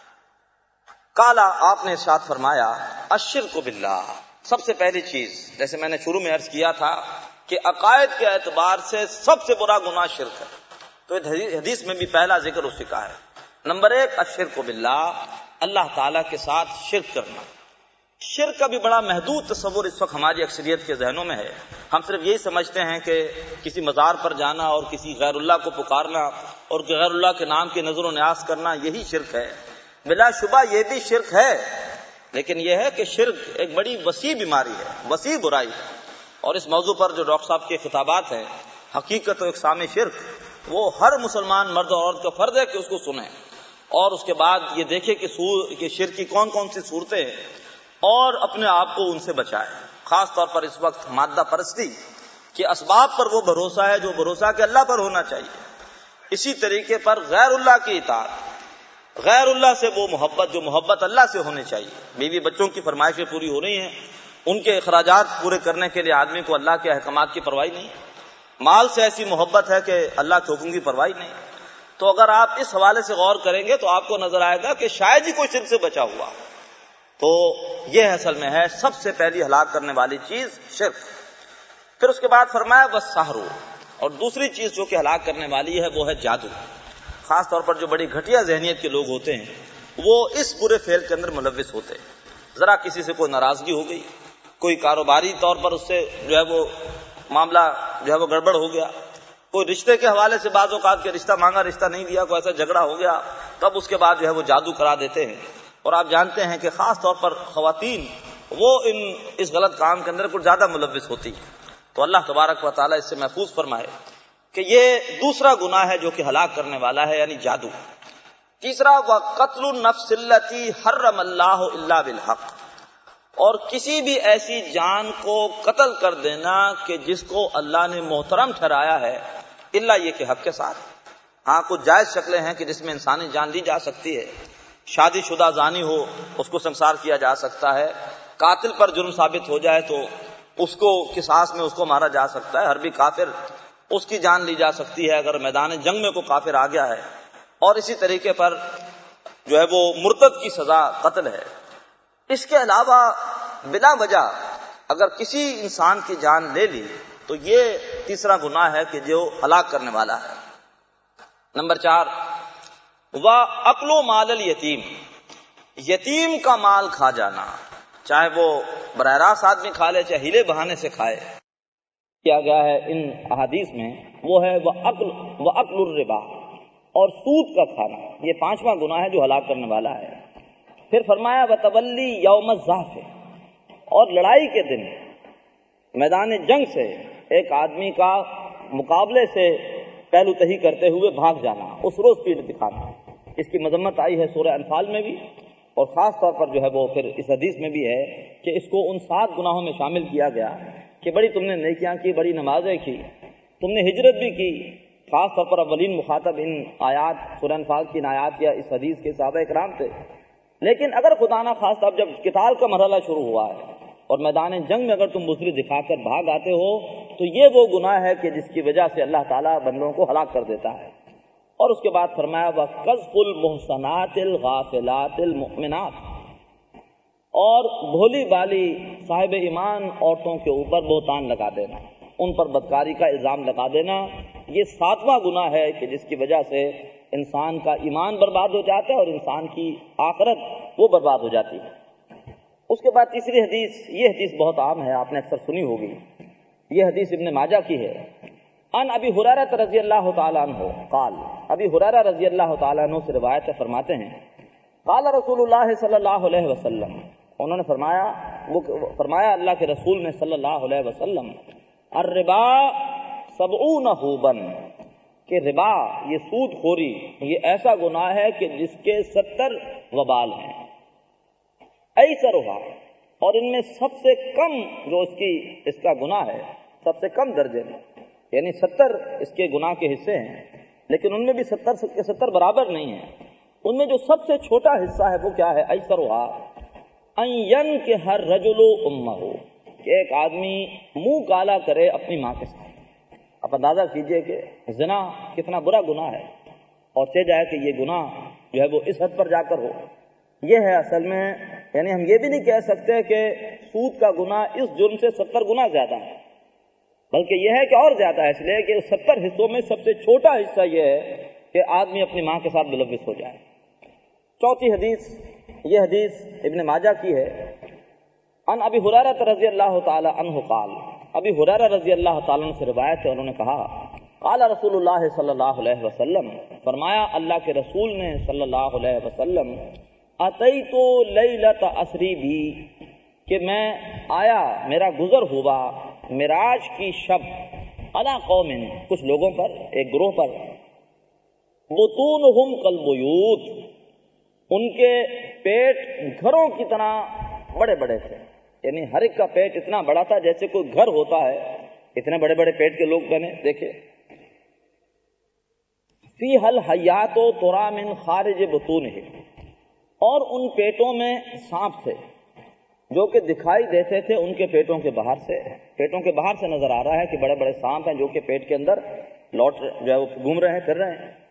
قالا، آپ نے ارشاد فرمایا، الشرک باللہ، سب سے پہلی چیز، جیسے میں نے شروع میں عرض کیا تھا کہ عقائد کے اعتبار سے سب سے برا گناہ شرک ہے، تو حدیث میں بھی پہلا ذکر اسی کا ہے. نمبر 1 الشرک باللہ، اللہ تعالیٰ کے ساتھ شرک کرنا. شرک کا بھی بڑا محدود تصور اس وقت ہماری اکثریت کے ذہنوں میں ہے. ہم صرف یہی سمجھتے ہیں کہ کسی مزار پر جانا اور کسی غیر اللہ کو پکارنا اور غیر اللہ کے نام کی نظر و نیاز کرنا یہی شرک ہے. بلا شبہ یہ بھی شرک ہے، لیکن یہ ہے کہ شرک ایک بڑی وسیع بیماری ہے، وسیع برائی ہے. اور اس موضوع پر جو ڈاکٹر صاحب کے خطابات ہیں، حقیقت و اقسام شرک، وہ ہر مسلمان مرد اور عورت کا فرض ہے کہ اس کو سنیں، اور اس کے بعد یہ دیکھے کہ شرک کی کون کون سی صورتیں ہیں اور اپنے آپ کو ان سے بچائے. خاص طور پر اس وقت مادہ پرستی کے اسباب پر وہ بھروسہ ہے جو بھروسہ کہ اللہ پر ہونا چاہیے. اسی طریقے پر غیر اللہ کی اطاعت، غیر اللہ سے وہ محبت جو محبت اللہ سے ہونی چاہیے. بیوی بچوں کی فرمائشیں پوری ہو رہی ہیں، ان کے اخراجات پورے کرنے کے لیے آدمی کو اللہ کے احکامات کی پرواہ نہیں. مال سے ایسی محبت ہے کہ اللہ کے حکم کی پرواہ نہیں. تو اگر آپ اس حوالے سے غور کریں گے تو آپ کو نظر آئے گا کہ شاید ہی کوئی شرک سے بچا ہوا. تو یہ اصل میں ہے سب سے پہلی ہلاک کرنے والی چیز شرک. پھر اس کے بعد فرمایا والسحر، اور دوسری چیز جو کہ ہلاک کرنے والی ہے وہ ہے جادو. خاص طور پر جو بڑی گھٹیا ذہنیت کے لوگ ہوتے ہیں وہ اس برے فعل کے اندر ملوث ہوتے ہیں. ذرا کسی سے کوئی ناراضگی ہو گئی، کوئی کاروباری طور پر اس سے جو ہے وہ معاملہ جو ہے وہ گڑبڑ ہو گیا، کوئی رشتے کے حوالے سے بعض اوقات کے رشتہ مانگا رشتہ نہیں دیا، کوئی ایسا جھگڑا ہو گیا، تب اس کے بعد جو ہے وہ جادو کرا دیتے ہیں. اور آپ جانتے ہیں کہ خاص طور پر خواتین وہ اس غلط کام کے اندر کچھ زیادہ ملوث ہوتی ہیں. تو اللہ تبارک و تعالیٰ اس سے محفوظ فرمائے کہ یہ دوسرا گناہ ہے جو کہ ہلاک کرنے والا ہے، یعنی جادو. تیسرا وقتل النفس التی حرم اللہ الا بالحق، اور کسی بھی ایسی جان کو قتل کر دینا کہ جس کو اللہ نے محترم ٹھہرایا ہے، الا یہ کہ حق کے ساتھ۔ ہاں کچھ جائز شکلیں ہیں کہ جس میں انسانی جان لی جا سکتی ہے، شادی شدہ زانی ہو اس کو سنسار کیا جا سکتا ہے، قاتل پر جرم ثابت ہو جائے تو اس کو قصاص میں اس کو مارا جا سکتا ہے، حربی کافر اس کی جان لی جا سکتی ہے اگر میدان جنگ میں کوئی کافر آ گیا ہے، اور اسی طریقے پر جو ہے وہ مرتد کی سزا قتل ہے۔ اس کے علاوہ بلا وجہ اگر کسی انسان کی جان لے لی تو یہ تیسرا گناہ ہے کہ جو ہلاک کرنے والا ہے۔ نمبر 4، وَأَكْلُ مَالَ الْيَتِيمِ، یتیم کا مال کھا جانا، چاہے وہ براہ راست آدمی کھا لے چاہے ہیلے بہانے سے کھائے۔ کیا گیا ہے ان احادیث میں وہ ہے وَأَكْلُ الرِّبَا، اور سود کا کھانا، یہ 5واں گناہ ہے جو ہلاک کرنے والا ہے۔ پھر فرمایا وَتَوَلِّي يَوْمَ الزَّحْفِ، اور لڑائی کے دن میدان جنگ سے ایک آدمی کا مقابلے سے پہلو تہی کرتے ہوئے بھاگ جانا، اس روز پیٹھ دکھانا۔ اس کی مذمت آئی ہے سورہ انفال میں بھی، اور خاص طور پر جو ہے وہ پھر اس حدیث میں بھی ہے کہ اس کو ان 7 گناہوں میں شامل کیا گیا کہ بڑی تم نے نیکیاں کی، بڑی نمازیں کی، تم نے ہجرت بھی کی۔ خاص طور پر اولین مخاطب ان آیات سورہ انفال کی آیات یا اس حدیث کے صحابہ اکرام تھے۔ لیکن اگر خدا نہ خاص طور جب قتال کا مرحلہ شروع ہوا ہے اور میدان جنگ میں اگر تم بزدلی دکھا کر بھاگ آتے ہو تو یہ وہ گناہ ہے کہ جس کی وجہ سے اللہ تعالیٰ بندوں کو ہلاک کر دیتا ہے۔ اور اس کے بعد فرمایا وَقَذْفُ الْمُحْصَنَاتِ الْغَافِلَاتِ الْمُؤْمِنَاتِ، اور بھولی بالی صاحب ایمان عورتوں کے اوپر بہتان لگا دینا، ان پر بدکاری کا الزام لگا دینا، یہ 7واں گناہ ہے کہ جس کی وجہ سے انسان کا ایمان برباد ہو جاتا ہے اور انسان کی آخرت وہ برباد ہو جاتی ہے۔ اس کے بعد تیسری حدیث، یہ حدیث بہت عام ہے، آپ نے اکثر سنی ہوگی، یہ حدیث ابن ماجہ کی ہے۔ ان ابی ہریرہ رضی اللہ تعالیٰ عنہ قال، ابی ہریرہ رضی اللہ تعالیٰ عنہ سے روایت ہے، فرماتے ہیں قال رسول اللہ صلی اللہ علیہ وسلم، انہوں نے فرمایا اللہ کے رسول نے صلی اللہ علیہ وسلم، الربا 70 حوبا، کہ ربا یہ سود خوری یہ ایسا گناہ ہے کہ جس کے 70 وبال ہیں، ایسرھا، اور ان میں سب سے کم جو اس کا گناہ ہے، سب سے کم درجے میں، یعنی 70 اس کے گناہ کے حصے ہیں، لیکن ان میں بھی 70 کے 70 برابر نہیں ہیں۔ ان میں جو سب سے چھوٹا حصہ ہے وہ کیا ہے؟ ایسرھا ان ینکح الرجل امہ، کہ ایک آدمی منہ کالا کرے اپنی ماں کے ساتھ۔ آپ اندازہ کیجئے کہ زنا کتنا برا گناہ ہے، اور چہ جائے کہ یہ گناہ جو ہے وہ اس حد پر جا کر ہو۔ یہ ہے اصل میں، یعنی ہم یہ بھی نہیں کہہ سکتے کہ سود کا گناہ اس جرم سے 70 گنا زیادہ ہے، بلکہ یہ ہے کہ اور زیادہ ہے، اس لیے کہ 70 حصوں میں سب سے چھوٹا حصہ یہ ہے کہ آدمی اپنی ماں کے ساتھ ملوث ہو جائے۔ چوتھی حدیث، یہ حدیث ابن ماجہ کی ہے۔ ان ابی ہریرہ رضی اللہ تعالی عنہ قال، ابی ہریرہ رضی اللہ تعالیٰ عنہ سے روایت ہے، انہوں نے کہا قال رسول اللہ صلی اللہ علیہ وسلم، فرمایا اللہ کے رسول نے صلی اللہ علیہ وسلم، اتیت لیلۃ اسری بھی، کہ میں آیا، میرا گزر ہوا معراج کی شب، علی قوم، کچھ لوگوں پر، ایک گروہ پر، بطونہم کالبیوت، ان کے پیٹ گھروں کی طرح بڑے بڑے تھے، یعنی ہر ایک کا پیٹ اتنا بڑا تھا جیسے کوئی گھر ہوتا ہے، اتنے بڑے بڑے پیٹ کے لوگ بنے دیکھے۔ فیہا الحیات تری من خارج بطونہم، اور ان پیٹوں میں سانپ تھے جو کہ دکھائی دیتے تھے ان کے پیٹوں کے باہر سے، پیٹوں کے باہر سے نظر آ رہا ہے کہ بڑے بڑے سانپ ہیں جو کہ پیٹ کے اندر لوٹ جو ہے وہ گھوم رہے ہیں، پھر رہے ہیں۔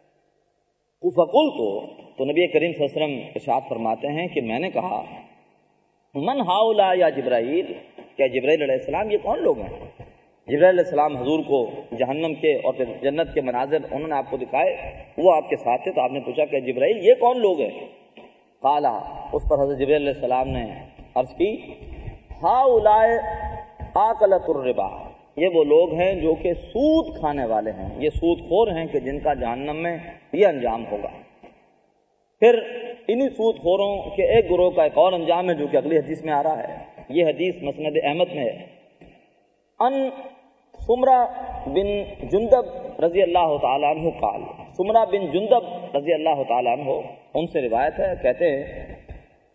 فقلت، تو نبی کریم صلی اللہ علیہ وسلم ارشاد فرماتے ہیں کہ میں نے کہا، من ہؤلاء یا جبرائیل، کیا جبرائیل علیہ السلام یہ کون لوگ ہیں؟ جبرائیل علیہ السلام حضور کو جہنم کے اور پھر جنت کے مناظر انہوں نے آپ کو دکھائے، وہ آپ کے ساتھ تھے، تو آپ نے پوچھا کہ جبرائیل یہ کون لوگ ہیں؟ قالا، اس پر حضرت جبرائیل علیہ السلام نے عرض کی، ہؤلاء آکلۃ الربا، یہ وہ لوگ ہیں جو کہ سود کھانے والے ہیں، یہ سود خور ہیں کہ جن کا جہنم میں یہ انجام ہوگا۔ پھر انہی سود خوروں کے ایک گروہ کا ایک اور انجام ہے جو کہ اگلی حدیث میں آ رہا ہے، یہ حدیث مسند احمد میں ہے۔ ان سمرہ بن جندب رضی اللہ تعالیٰ عنہ قال، سمرہ بن جندب رضی اللہ تعالیٰ عنہ ان سے روایت ہے، کہتے ہیں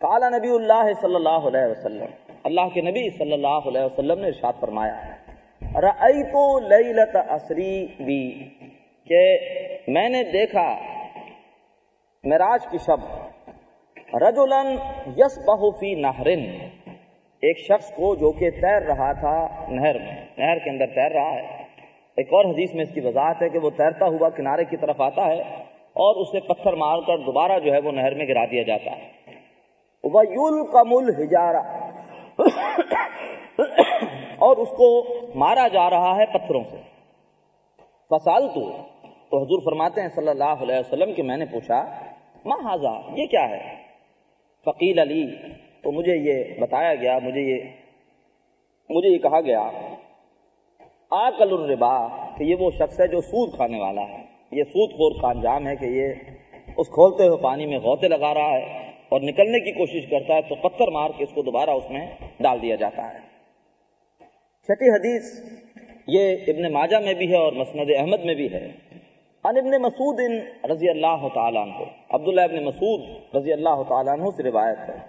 قال نبی اللہ صلی اللہ علیہ وسلم، اللہ کے نبی صلی اللہ علیہ وسلم نے ارشاد فرمایا، رأیت لیلۃ اسری بی، کہ میں نے دیکھا معراج کی شب، رجلا یسبح فی نہر، ایک شخص کو جو کہ تیر رہا تھا نہر میں، نہر کے اندر تیر رہا ہے۔ ایک اور حدیث میں اس کی وضاحت ہے کہ وہ تیرتا ہوا کنارے کی طرف آتا ہے اور اسے پتھر مار کر دوبارہ جو ہے وہ نہر میں گرا دیا جاتا ہے۔ وَيُلْقَمُ الْحِجَارَةَ، اور اس کو مارا جا رہا ہے پتھروں سے۔ فَسَأَلْتُ، تو حضور فرماتے ہیں صلی اللہ علیہ وسلم کہ میں نے پوچھا، مَا هَذَا، یہ کیا ہے؟ فَقِيلَ لِي، تو مجھے یہ بتایا گیا، مجھے یہ کہا گیا، آکل الربا، کہ یہ وہ شخص ہے جو سود کھانے والا ہے۔ یہ سود خور کا انجام ہے کہ یہ اس کھولتے ہوئے پانی میں غوطے لگا رہا ہے اور نکلنے کی کوشش کرتا ہے تو پتھر مار کے اس کو دوبارہ اس میں ڈال دیا جاتا ہے۔ چھٹی حدیث یہ ابن ماجہ میں بھی ہے اور مسند احمد میں بھی ہے۔ عن ابن مسعود رضی اللہ تعالیٰ عنہ، عبداللہ ابن مسعود رضی اللہ تعالیٰ عنہ سے روایت ہے،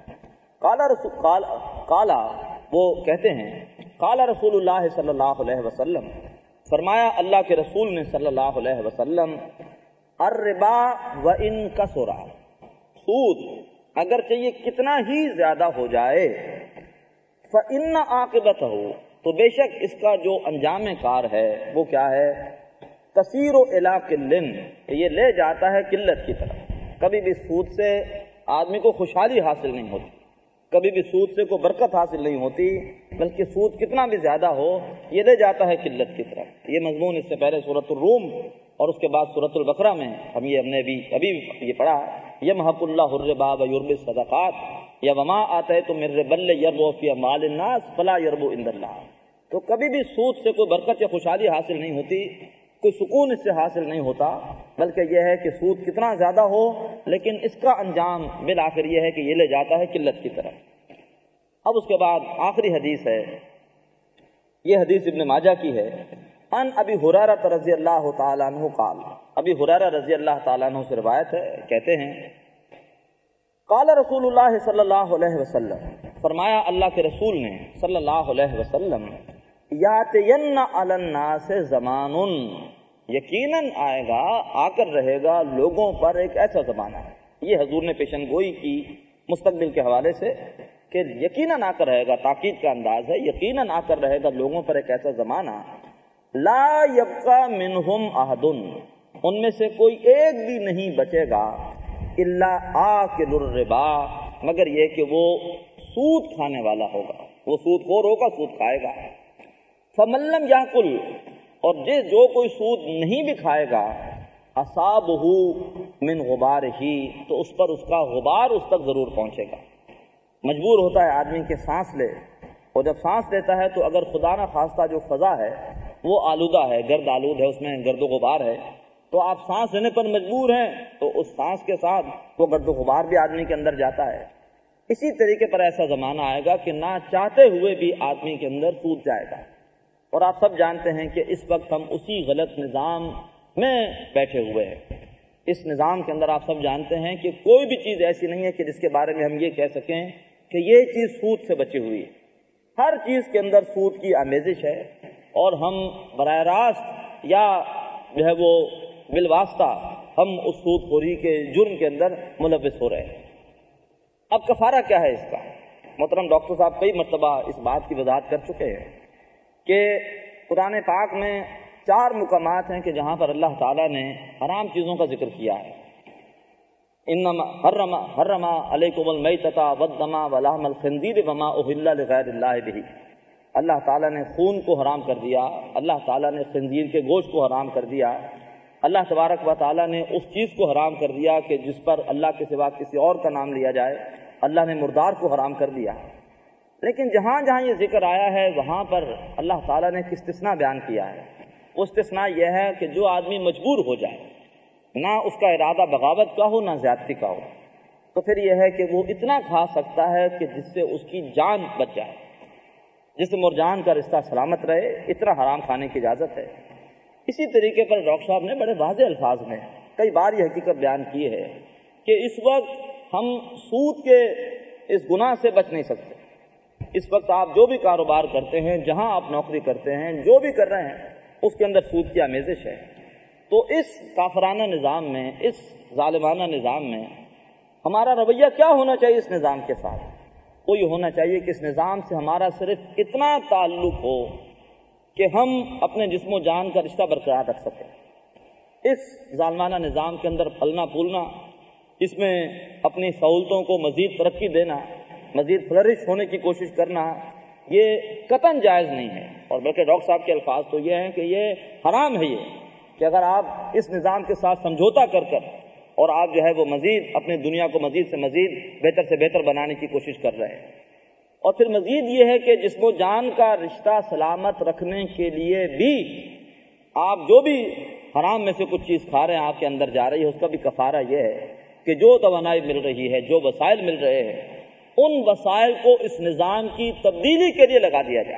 قالا وہ کہتے ہیں، قال رسول اللہ صلی اللہ علیہ وسلم، فرمایا اللہ کے رسول نے صلی اللہ علیہ وسلم، الربا وان کثر، سود اگرچہ یہ کتنا ہی زیادہ ہو جائے، فإن عاقبتہ، تو بے شک اس کا جو انجام کار ہے وہ کیا ہے، تسیر الی قلن، یہ لے جاتا ہے قلت کی طرف۔ کبھی بھی سود سے آدمی کو خوشحالی حاصل نہیں ہوتی، کبھی بھی سود سے کوئی برکت حاصل نہیں ہوتی، بلکہ سود کتنا بھی زیادہ ہو یہ لے جاتا ہے قلت کی طرف۔ یہ مضمون اس سے پہلے سورۃ الروم اور اس کے بعد سورۃ البقرہ میں ہم نے ابھی یہ پڑھا، یمحق اللہ الربا ویربی الصدقات، یا وما آتیتم من ربا یربو فی اموال الناس فلا یربو عند اللہ۔ تو کبھی بھی سود سے کوئی برکت یا خوشحالی حاصل نہیں ہوتی، کوئی سکون اس سے حاصل نہیں ہوتا، بلکہ یہ ہے کہ سود کتنا زیادہ ہو لیکن اس کا انجام بالآخر یہ ہے کہ یہ لے جاتا ہے قلت کی طرف۔ اب اس کے بعد آخری حدیث ہے، یہ حدیث ابن ماجہ کی ہے، ان ابی ہریرہ رضی اللہ تعالیٰ عنہ قال، ابی ہریرہ رضی اللہ تعالیٰ عنہ سے روایت ہے، کہتے ہیں، قال رسول اللہ صلی اللہ علیہ وسلم، فرمایا اللہ کے رسول نے صلی اللہ علیہ وسلم، یاتین علی الناس زمان، یقیناً آئے گا، آ کر رہے گا لوگوں پر ایک ایسا زمانہ، یہ حضور نے پیشن گوئی کی مستقبل کے حوالے سے کہ یقیناً آ کر رہے گا، تاکید کا انداز ہے، یقیناً آ کر رہے گا لوگوں پر ایک ایسا زمانہ، لا یبقى منہم احد، ان میں سے کوئی ایک بھی نہیں بچے گا، الا آکل الربا، مگر یہ کہ وہ سود کھانے والا ہوگا، وہ سود خور ہوگا، سود کھائے گا۔ فمن لم یاکل، اور جو کوئی سود نہیں بھی کھائے گا، اصابہ من غبارہ، تو اس پر اس کا غبار اس تک ضرور پہنچے گا۔ مجبور ہوتا ہے آدمی کہ سانس لے، اور جب سانس لیتا ہے تو اگر خدا نہ خواستہ جو فضا ہے وہ آلودہ ہے، گرد آلود ہے، اس میں گرد و غبار ہے، تو آپ سانس لینے پر مجبور ہیں تو اس سانس کے ساتھ وہ گرد و غبار بھی آدمی کے اندر جاتا ہے۔ اسی طریقے پر ایسا زمانہ آئے گا کہ نہ چاہتے ہوئے بھی آدمی کے اندر سود جائے گا، اور آپ سب جانتے ہیں کہ اس وقت ہم اسی غلط نظام میں بیٹھے ہوئے ہیں۔ اس نظام کے اندر آپ سب جانتے ہیں کہ کوئی بھی چیز ایسی نہیں ہے کہ جس کے بارے میں ہم یہ کہہ سکیں کہ یہ چیز سود سے بچی ہوئی ہے۔ ہر چیز کے اندر سود کی آمیزش ہے، اور ہم براہ راست یا جو ہے وہ بالواسطہ ہم اس سود خوری کے جرم کے اندر ملوث ہو رہے ہیں۔ اب کفارہ کیا ہے اس کا؟ محترم ڈاکٹر صاحب کئی مرتبہ اس بات کی وضاحت کر چکے ہیں کہ قرآن پاک میں 4 مقامات ہیں کہ جہاں پر اللہ تعالیٰ نے حرام چیزوں کا ذکر کیا ہے۔ انما حرم علیکم المیتۃ والدم ولحم الخنزیر وما اہل لغیر اللہ بہ، اللہ تعالیٰ نے خون کو حرام کر دیا، اللہ تعالیٰ نے خنزیر کے گوشت کو حرام کر دیا، اللہ تبارک و تعالیٰ نے اس چیز کو حرام کر دیا کہ جس پر اللہ کے سوا کسی اور کا نام لیا جائے، اللہ نے مردار کو حرام کر دیا۔ لیکن جہاں جہاں یہ ذکر آیا ہے وہاں پر اللہ تعالیٰ نے ایک استثناء بیان کیا ہے۔ وہ استثناء یہ ہے کہ جو آدمی مجبور ہو جائے، نہ اس کا ارادہ بغاوت کا ہو نہ زیادتی کا ہو، تو پھر یہ ہے کہ وہ اتنا کھا سکتا ہے کہ جس سے اس کی جان بچ جائے، جسم اور جان کا رشتہ سلامت رہے، اتنا حرام کھانے کی اجازت ہے۔ اسی طریقے پر ڈاکٹر صاحب نے بڑے واضح الفاظ میں کئی بار یہ حقیقت بیان کی ہے کہ اس وقت ہم سود کے اس گناہ سے بچ نہیں سکتے۔ اس وقت آپ جو بھی کاروبار کرتے ہیں، جہاں آپ نوکری کرتے ہیں، جو بھی کر رہے ہیں، اس کے اندر سود کی آمیزش ہے۔ تو اس کافرانہ نظام میں، اس ظالمانہ نظام میں ہمارا رویہ کیا ہونا چاہیے اس نظام کے ساتھ؟ وہ یہ ہونا چاہیے کہ اس نظام سے ہمارا صرف اتنا تعلق ہو کہ ہم اپنے جسم و جان کا رشتہ برقرار رکھ سکیں۔ اس ظالمانہ نظام کے اندر پھلنا پھولنا، اس میں اپنی سہولتوں کو مزید ترقی دینا، مزید فلرش ہونے کی کوشش کرنا، یہ قطعاً جائز نہیں ہے۔ اور بلکہ ڈاکٹر صاحب کے الفاظ تو یہ ہیں کہ یہ حرام ہے، یہ کہ اگر آپ اس نظام کے ساتھ سمجھوتا کر اور آپ جو ہے وہ مزید اپنی دنیا کو مزید سے مزید بہتر سے بہتر بنانے کی کوشش کر رہے ہیں۔ اور پھر مزید یہ ہے کہ جسم و جان کا رشتہ سلامت رکھنے کے لیے بھی آپ جو بھی حرام میں سے کچھ چیز کھا رہے ہیں، آپ کے اندر جا رہی ہے، اس کا بھی کفارہ یہ ہے کہ جو توانائی مل رہی ہے، جو وسائل مل رہے ہیں، ان وسائل کو اس نظام کی تبدیلی کے لیے لگا دیا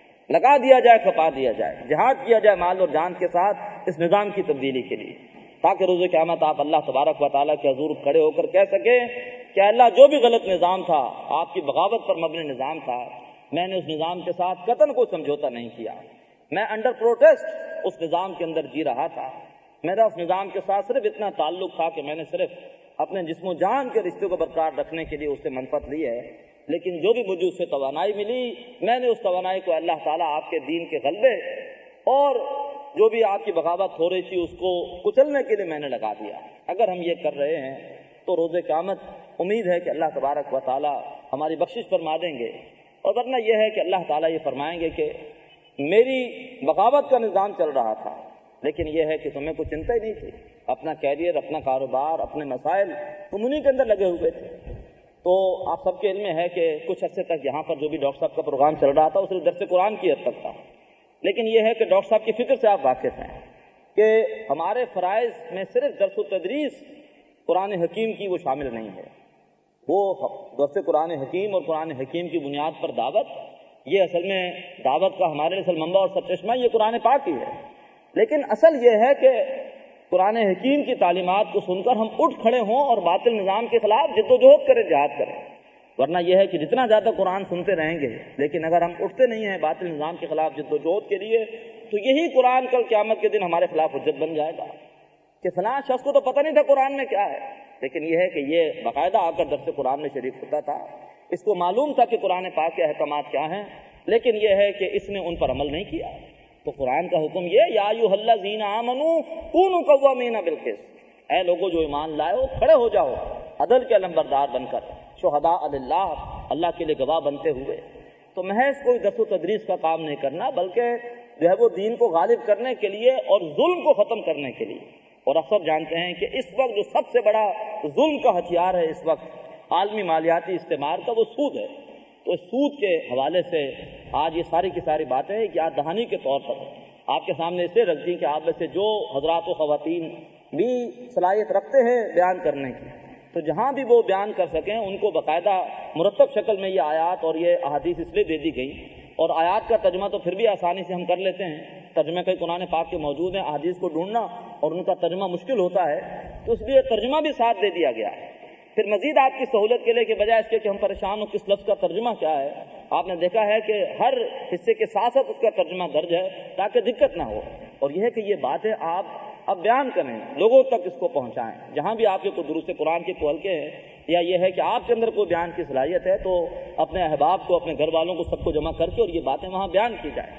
جائے، کھپا دیا جائے، جہاد کیا جائے مال اور جان کے ساتھ اس نظام کی تبدیلی کے لیے، تاکہ روز قیامت آپ اللہ تبارک و تعالیٰ کے حضور کھڑے ہو کر کہہ سکیں کہ اللہ، جو بھی غلط نظام تھا، آپ کی بغاوت پر مبنی نظام تھا، میں نے اس نظام کے ساتھ قطعاً کوئی سمجھوتا نہیں کیا، میں انڈر پروٹیسٹ اس نظام کے اندر جی رہا تھا، میرا اس نظام کے ساتھ صرف اتنا تعلق تھا کہ میں نے صرف اپنے جسم و جان کے رشتے کو برقرار رکھنے کے لیے اس سے منفعت لی ہے، لیکن جو بھی مجھے اس سے توانائی ملی، میں نے اس توانائی کو اللہ تعالیٰ آپ کے دین کے غلبے اور جو بھی آپ کی بغاوت ہو رہی تھی اس کو کچلنے کے لیے میں نے لگا دیا۔ اگر ہم یہ کر رہے ہیں تو روز قیامت امید ہے کہ اللہ تبارک و تعالیٰ ہماری بخشش فرما دیں گے، اور ورنہ یہ ہے کہ اللہ تعالیٰ یہ فرمائیں گے کہ میری بغاوت کا نظام چل رہا تھا، لیکن یہ ہے کہ تمہیں کوئی چنتا ہی نہیں تھی، اپنا کیریئر، اپنا کاروبار، اپنے مسائل تم انہی کے اندر لگے ہوئے تھے۔ تو آپ سب کے علم میں ہے کہ کچھ عرصے تک یہاں پر جو بھی ڈاکٹر صاحب کا پروگرام چل رہا تھا وہ صرف درس قرآن کی حد تک تھا، لیکن یہ ہے کہ ڈاکٹر صاحب کی فکر سے آپ واقف ہیں کہ ہمارے فرائض میں صرف درس و تدریس قرآن حکیم کی وہ شامل نہیں ہے، وہ درس قرآن حکیم اور قرآن حکیم کی بنیاد پر دعوت، یہ اصل میں دعوت کا ہمارے اصل منبع اور سرچشمہ یہ قرآن پاک ہی ہے، لیکن اصل یہ ہے کہ قرآن حکیم کی تعلیمات کو سن کر ہم اٹھ کھڑے ہوں اور باطل نظام کے خلاف جد و جہد کریں، جہاد کریں، ورنہ یہ ہے کہ جتنا زیادہ قرآن سنتے رہیں گے لیکن اگر ہم اٹھتے نہیں ہیں باطل نظام کے خلاف جد و جہد کے لیے، تو یہی قرآن کل قیامت کے دن ہمارے خلاف حجت بن جائے گا کہ فلاں شخص کو تو پتہ نہیں تھا قرآن میں کیا ہے، لیکن یہ ہے کہ یہ باقاعدہ آ کر درس قرآن میں شریک ہوتا تھا، اس کو معلوم تھا کہ قرآن پاک کے احکامات کیا ہیں، لیکن یہ ہے کہ اس نے ان پر عمل نہیں کیا۔ تو قرآن کا حکم یہ، یا ایھا الذین آمنوا کونوا قوامین بالقسط، اے لوگوں جو ایمان لائے ہو کھڑے ہو جاؤ عدل کے علمبردار بن کر، شہداء للہ، اللہ کے لیے گواہ بنتے ہوئے۔ تو محض کوئی درس و تدریس کا کام نہیں کرنا، بلکہ جو ہے وہ دین کو غالب کرنے کے لیے اور ظلم کو ختم کرنے کے لیے۔ اور آپ سب جانتے ہیں کہ اس وقت جو سب سے بڑا ظلم کا ہتھیار ہے اس وقت عالمی مالیاتی استعمار کا، وہ سود ہے۔ تو اس سود کے حوالے سے آج یہ ساری کی ساری باتیں یاد دہانی کے طور پر آپ کے سامنے اسے رکھ دیں کہ آپ میں سے جو حضرات و خواتین بھی صلاحیت رکھتے ہیں بیان کرنے کی، تو جہاں بھی وہ بیان کر سکیں ان کو باقاعدہ مرتب شکل میں یہ آیات اور یہ احادیث اس لیے دے دی گئی، اور آیات کا ترجمہ تو پھر بھی آسانی سے ہم کر لیتے ہیں، ترجمہ کئی قرآن پاک کے موجود ہیں، احادیث کو ڈھونڈنا اور ان کا ترجمہ مشکل ہوتا ہے، تو اس لیے ترجمہ بھی ساتھ دے دیا گیا ہے۔ پھر مزید آپ کی سہولت کے لیے کہ بجائے اس کے کہ ہم پریشان ہوں کس لفظ کا ترجمہ کیا ہے، آپ نے دیکھا ہے کہ ہر حصے کے ساتھ ساتھ اس کا ترجمہ درج ہے تاکہ دقت نہ ہو، اور یہ ہے کہ یہ باتیں آپ اب بیان کریں، لوگوں تک اس کو پہنچائیں، جہاں بھی آپ کے کوئی دروس قرآن کے کوئی حلقے ہیں، یا یہ ہے کہ آپ کے اندر کوئی بیان کی صلاحیت ہے تو اپنے احباب کو، اپنے گھر والوں کو، سب کو جمع کر کے اور یہ باتیں وہاں بیان کی جائیں۔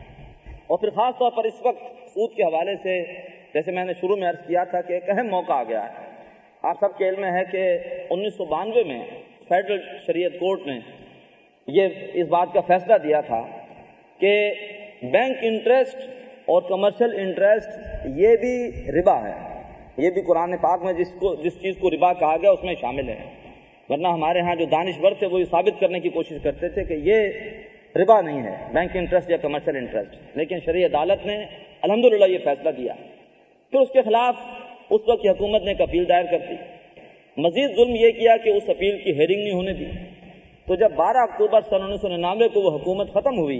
اور پھر خاص طور پر اس وقت سود کے حوالے سے جیسے میں نے شروع میں عرض کیا تھا کہ ایک اہم موقع آ گیا ہے۔ آپ سب کے علم میں ہے کہ 1992 میں فیڈرل شریعت کورٹ نے یہ اس بات کا فیصلہ دیا تھا کہ بینک انٹرسٹ اور کمرشل انٹرسٹ یہ بھی ربا ہے، یہ بھی قرآن پاک میں جس چیز کو ربا کہا گیا اس میں شامل ہے، ورنہ ہمارے ہاں جو دانشور تھے وہ یہ ثابت کرنے کی کوشش کرتے تھے کہ یہ ربا نہیں ہے بینک انٹرسٹ یا کمرشل انٹرسٹ، لیکن شرعی عدالت نے الحمدللہ یہ فیصلہ دیا۔ پھر اس کے خلاف اس وقت کی حکومت نے ایک اپیل دائر کر دی، مزید ظلم یہ کیا کہ اس اپیل کی ہیئرنگ نہیں ہونے دی، تو جب 12 اکتوبر سن 1999 کو وہ حکومت ختم ہوئی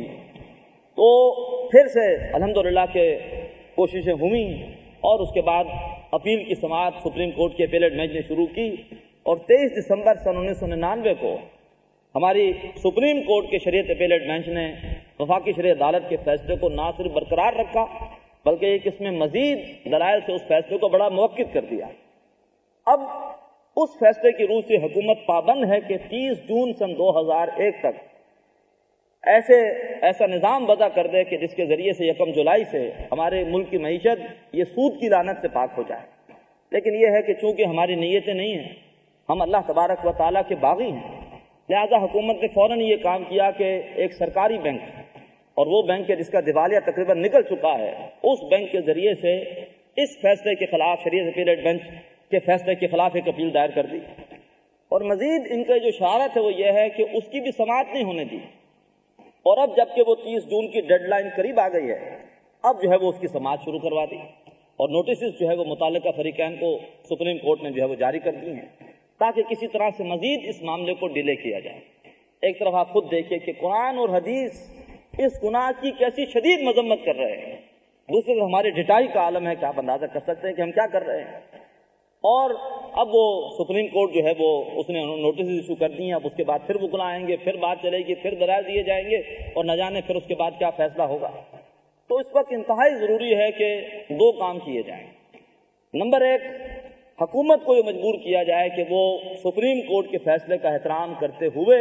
تو پھر سے الحمدللہ کے کوششیں ہوئیں، اور اس کے بعد اپیل کی سماعت سپریم کورٹ کے اپیلیٹ بینچ نے شروع کی، اور 23 دسمبر سن 1999 کو ہماری سپریم کورٹ کے شریعت اپیلیٹ بینچ نے وفاقی شرعی عدالت کے فیصلے کو نہ صرف برقرار رکھا بلکہ ایک اس میں مزید دلائل سے اس فیصلے کو بڑا موقف کر دیا۔ اب اس فیصلے کی روح سے حکومت پابند ہے کہ 30 جون سن 2001 تک ایسا نظام وضع کر دے کہ جس کے ذریعے سے 1 جولائی سے ہمارے ملک کی معیشت یہ سود کی لعنت سے پاک ہو جائے۔ لیکن یہ ہے کہ چونکہ ہماری نیتیں نہیں ہیں، ہم اللہ تبارک و تعالیٰ کے باغی ہیں، لہذا حکومت نے فوراً یہ کام کیا کہ ایک سرکاری بینک، اور وہ بینک ہے جس کا دیوالیہ تقریباً نکل چکا ہے، اس بینک کے ذریعے سے اس فیصلے کے خلاف شریعت اپیلیٹ بینچ کے فیصلے کے خلاف ایک اپیل دائر کر دی۔ اور مزید ان کا جو شرارت ہے وہ یہ ہے کہ اس کی بھی سماعت نہیں ہونے دی، اور اب جبکہ وہ 30 جون کی ڈیڈ لائن قریب آ گئی ہے، اب جو ہے وہ اس کی سماعت شروع کروا دی، اور نوٹسز جو ہے وہ متعلقہ فریقین کو سپریم کورٹ نے جو ہے وہ جاری کر دی ہیں تاکہ کسی طرح سے مزید اس معاملے کو ڈیلے کیا جائے۔ ایک طرف آپ خود دیکھیے کہ قرآن اور حدیث اس گناہ کی کیسی شدید مذمت کر رہے ہیں، دوسری طرف ہماری ڈٹائی کا عالم ہے کہ آپ اندازہ کر سکتے ہیں کہ ہم کیا کر رہے ہیں۔ اور اب وہ سپریم کورٹ جو ہے وہ اس نے نوٹس ایشو کر دی ہیں، اب اس کے بعد پھر وہ بلائیں گے، پھر بات چلے گی، پھر دلائل دیے جائیں گے، اور نہ جانے پھر اس کے بعد کیا فیصلہ ہوگا۔ تو اس وقت انتہائی ضروری ہے کہ 2 کام کیے جائیں۔ نمبر 1، حکومت کو یہ مجبور کیا جائے کہ وہ سپریم کورٹ کے فیصلے کا احترام کرتے ہوئے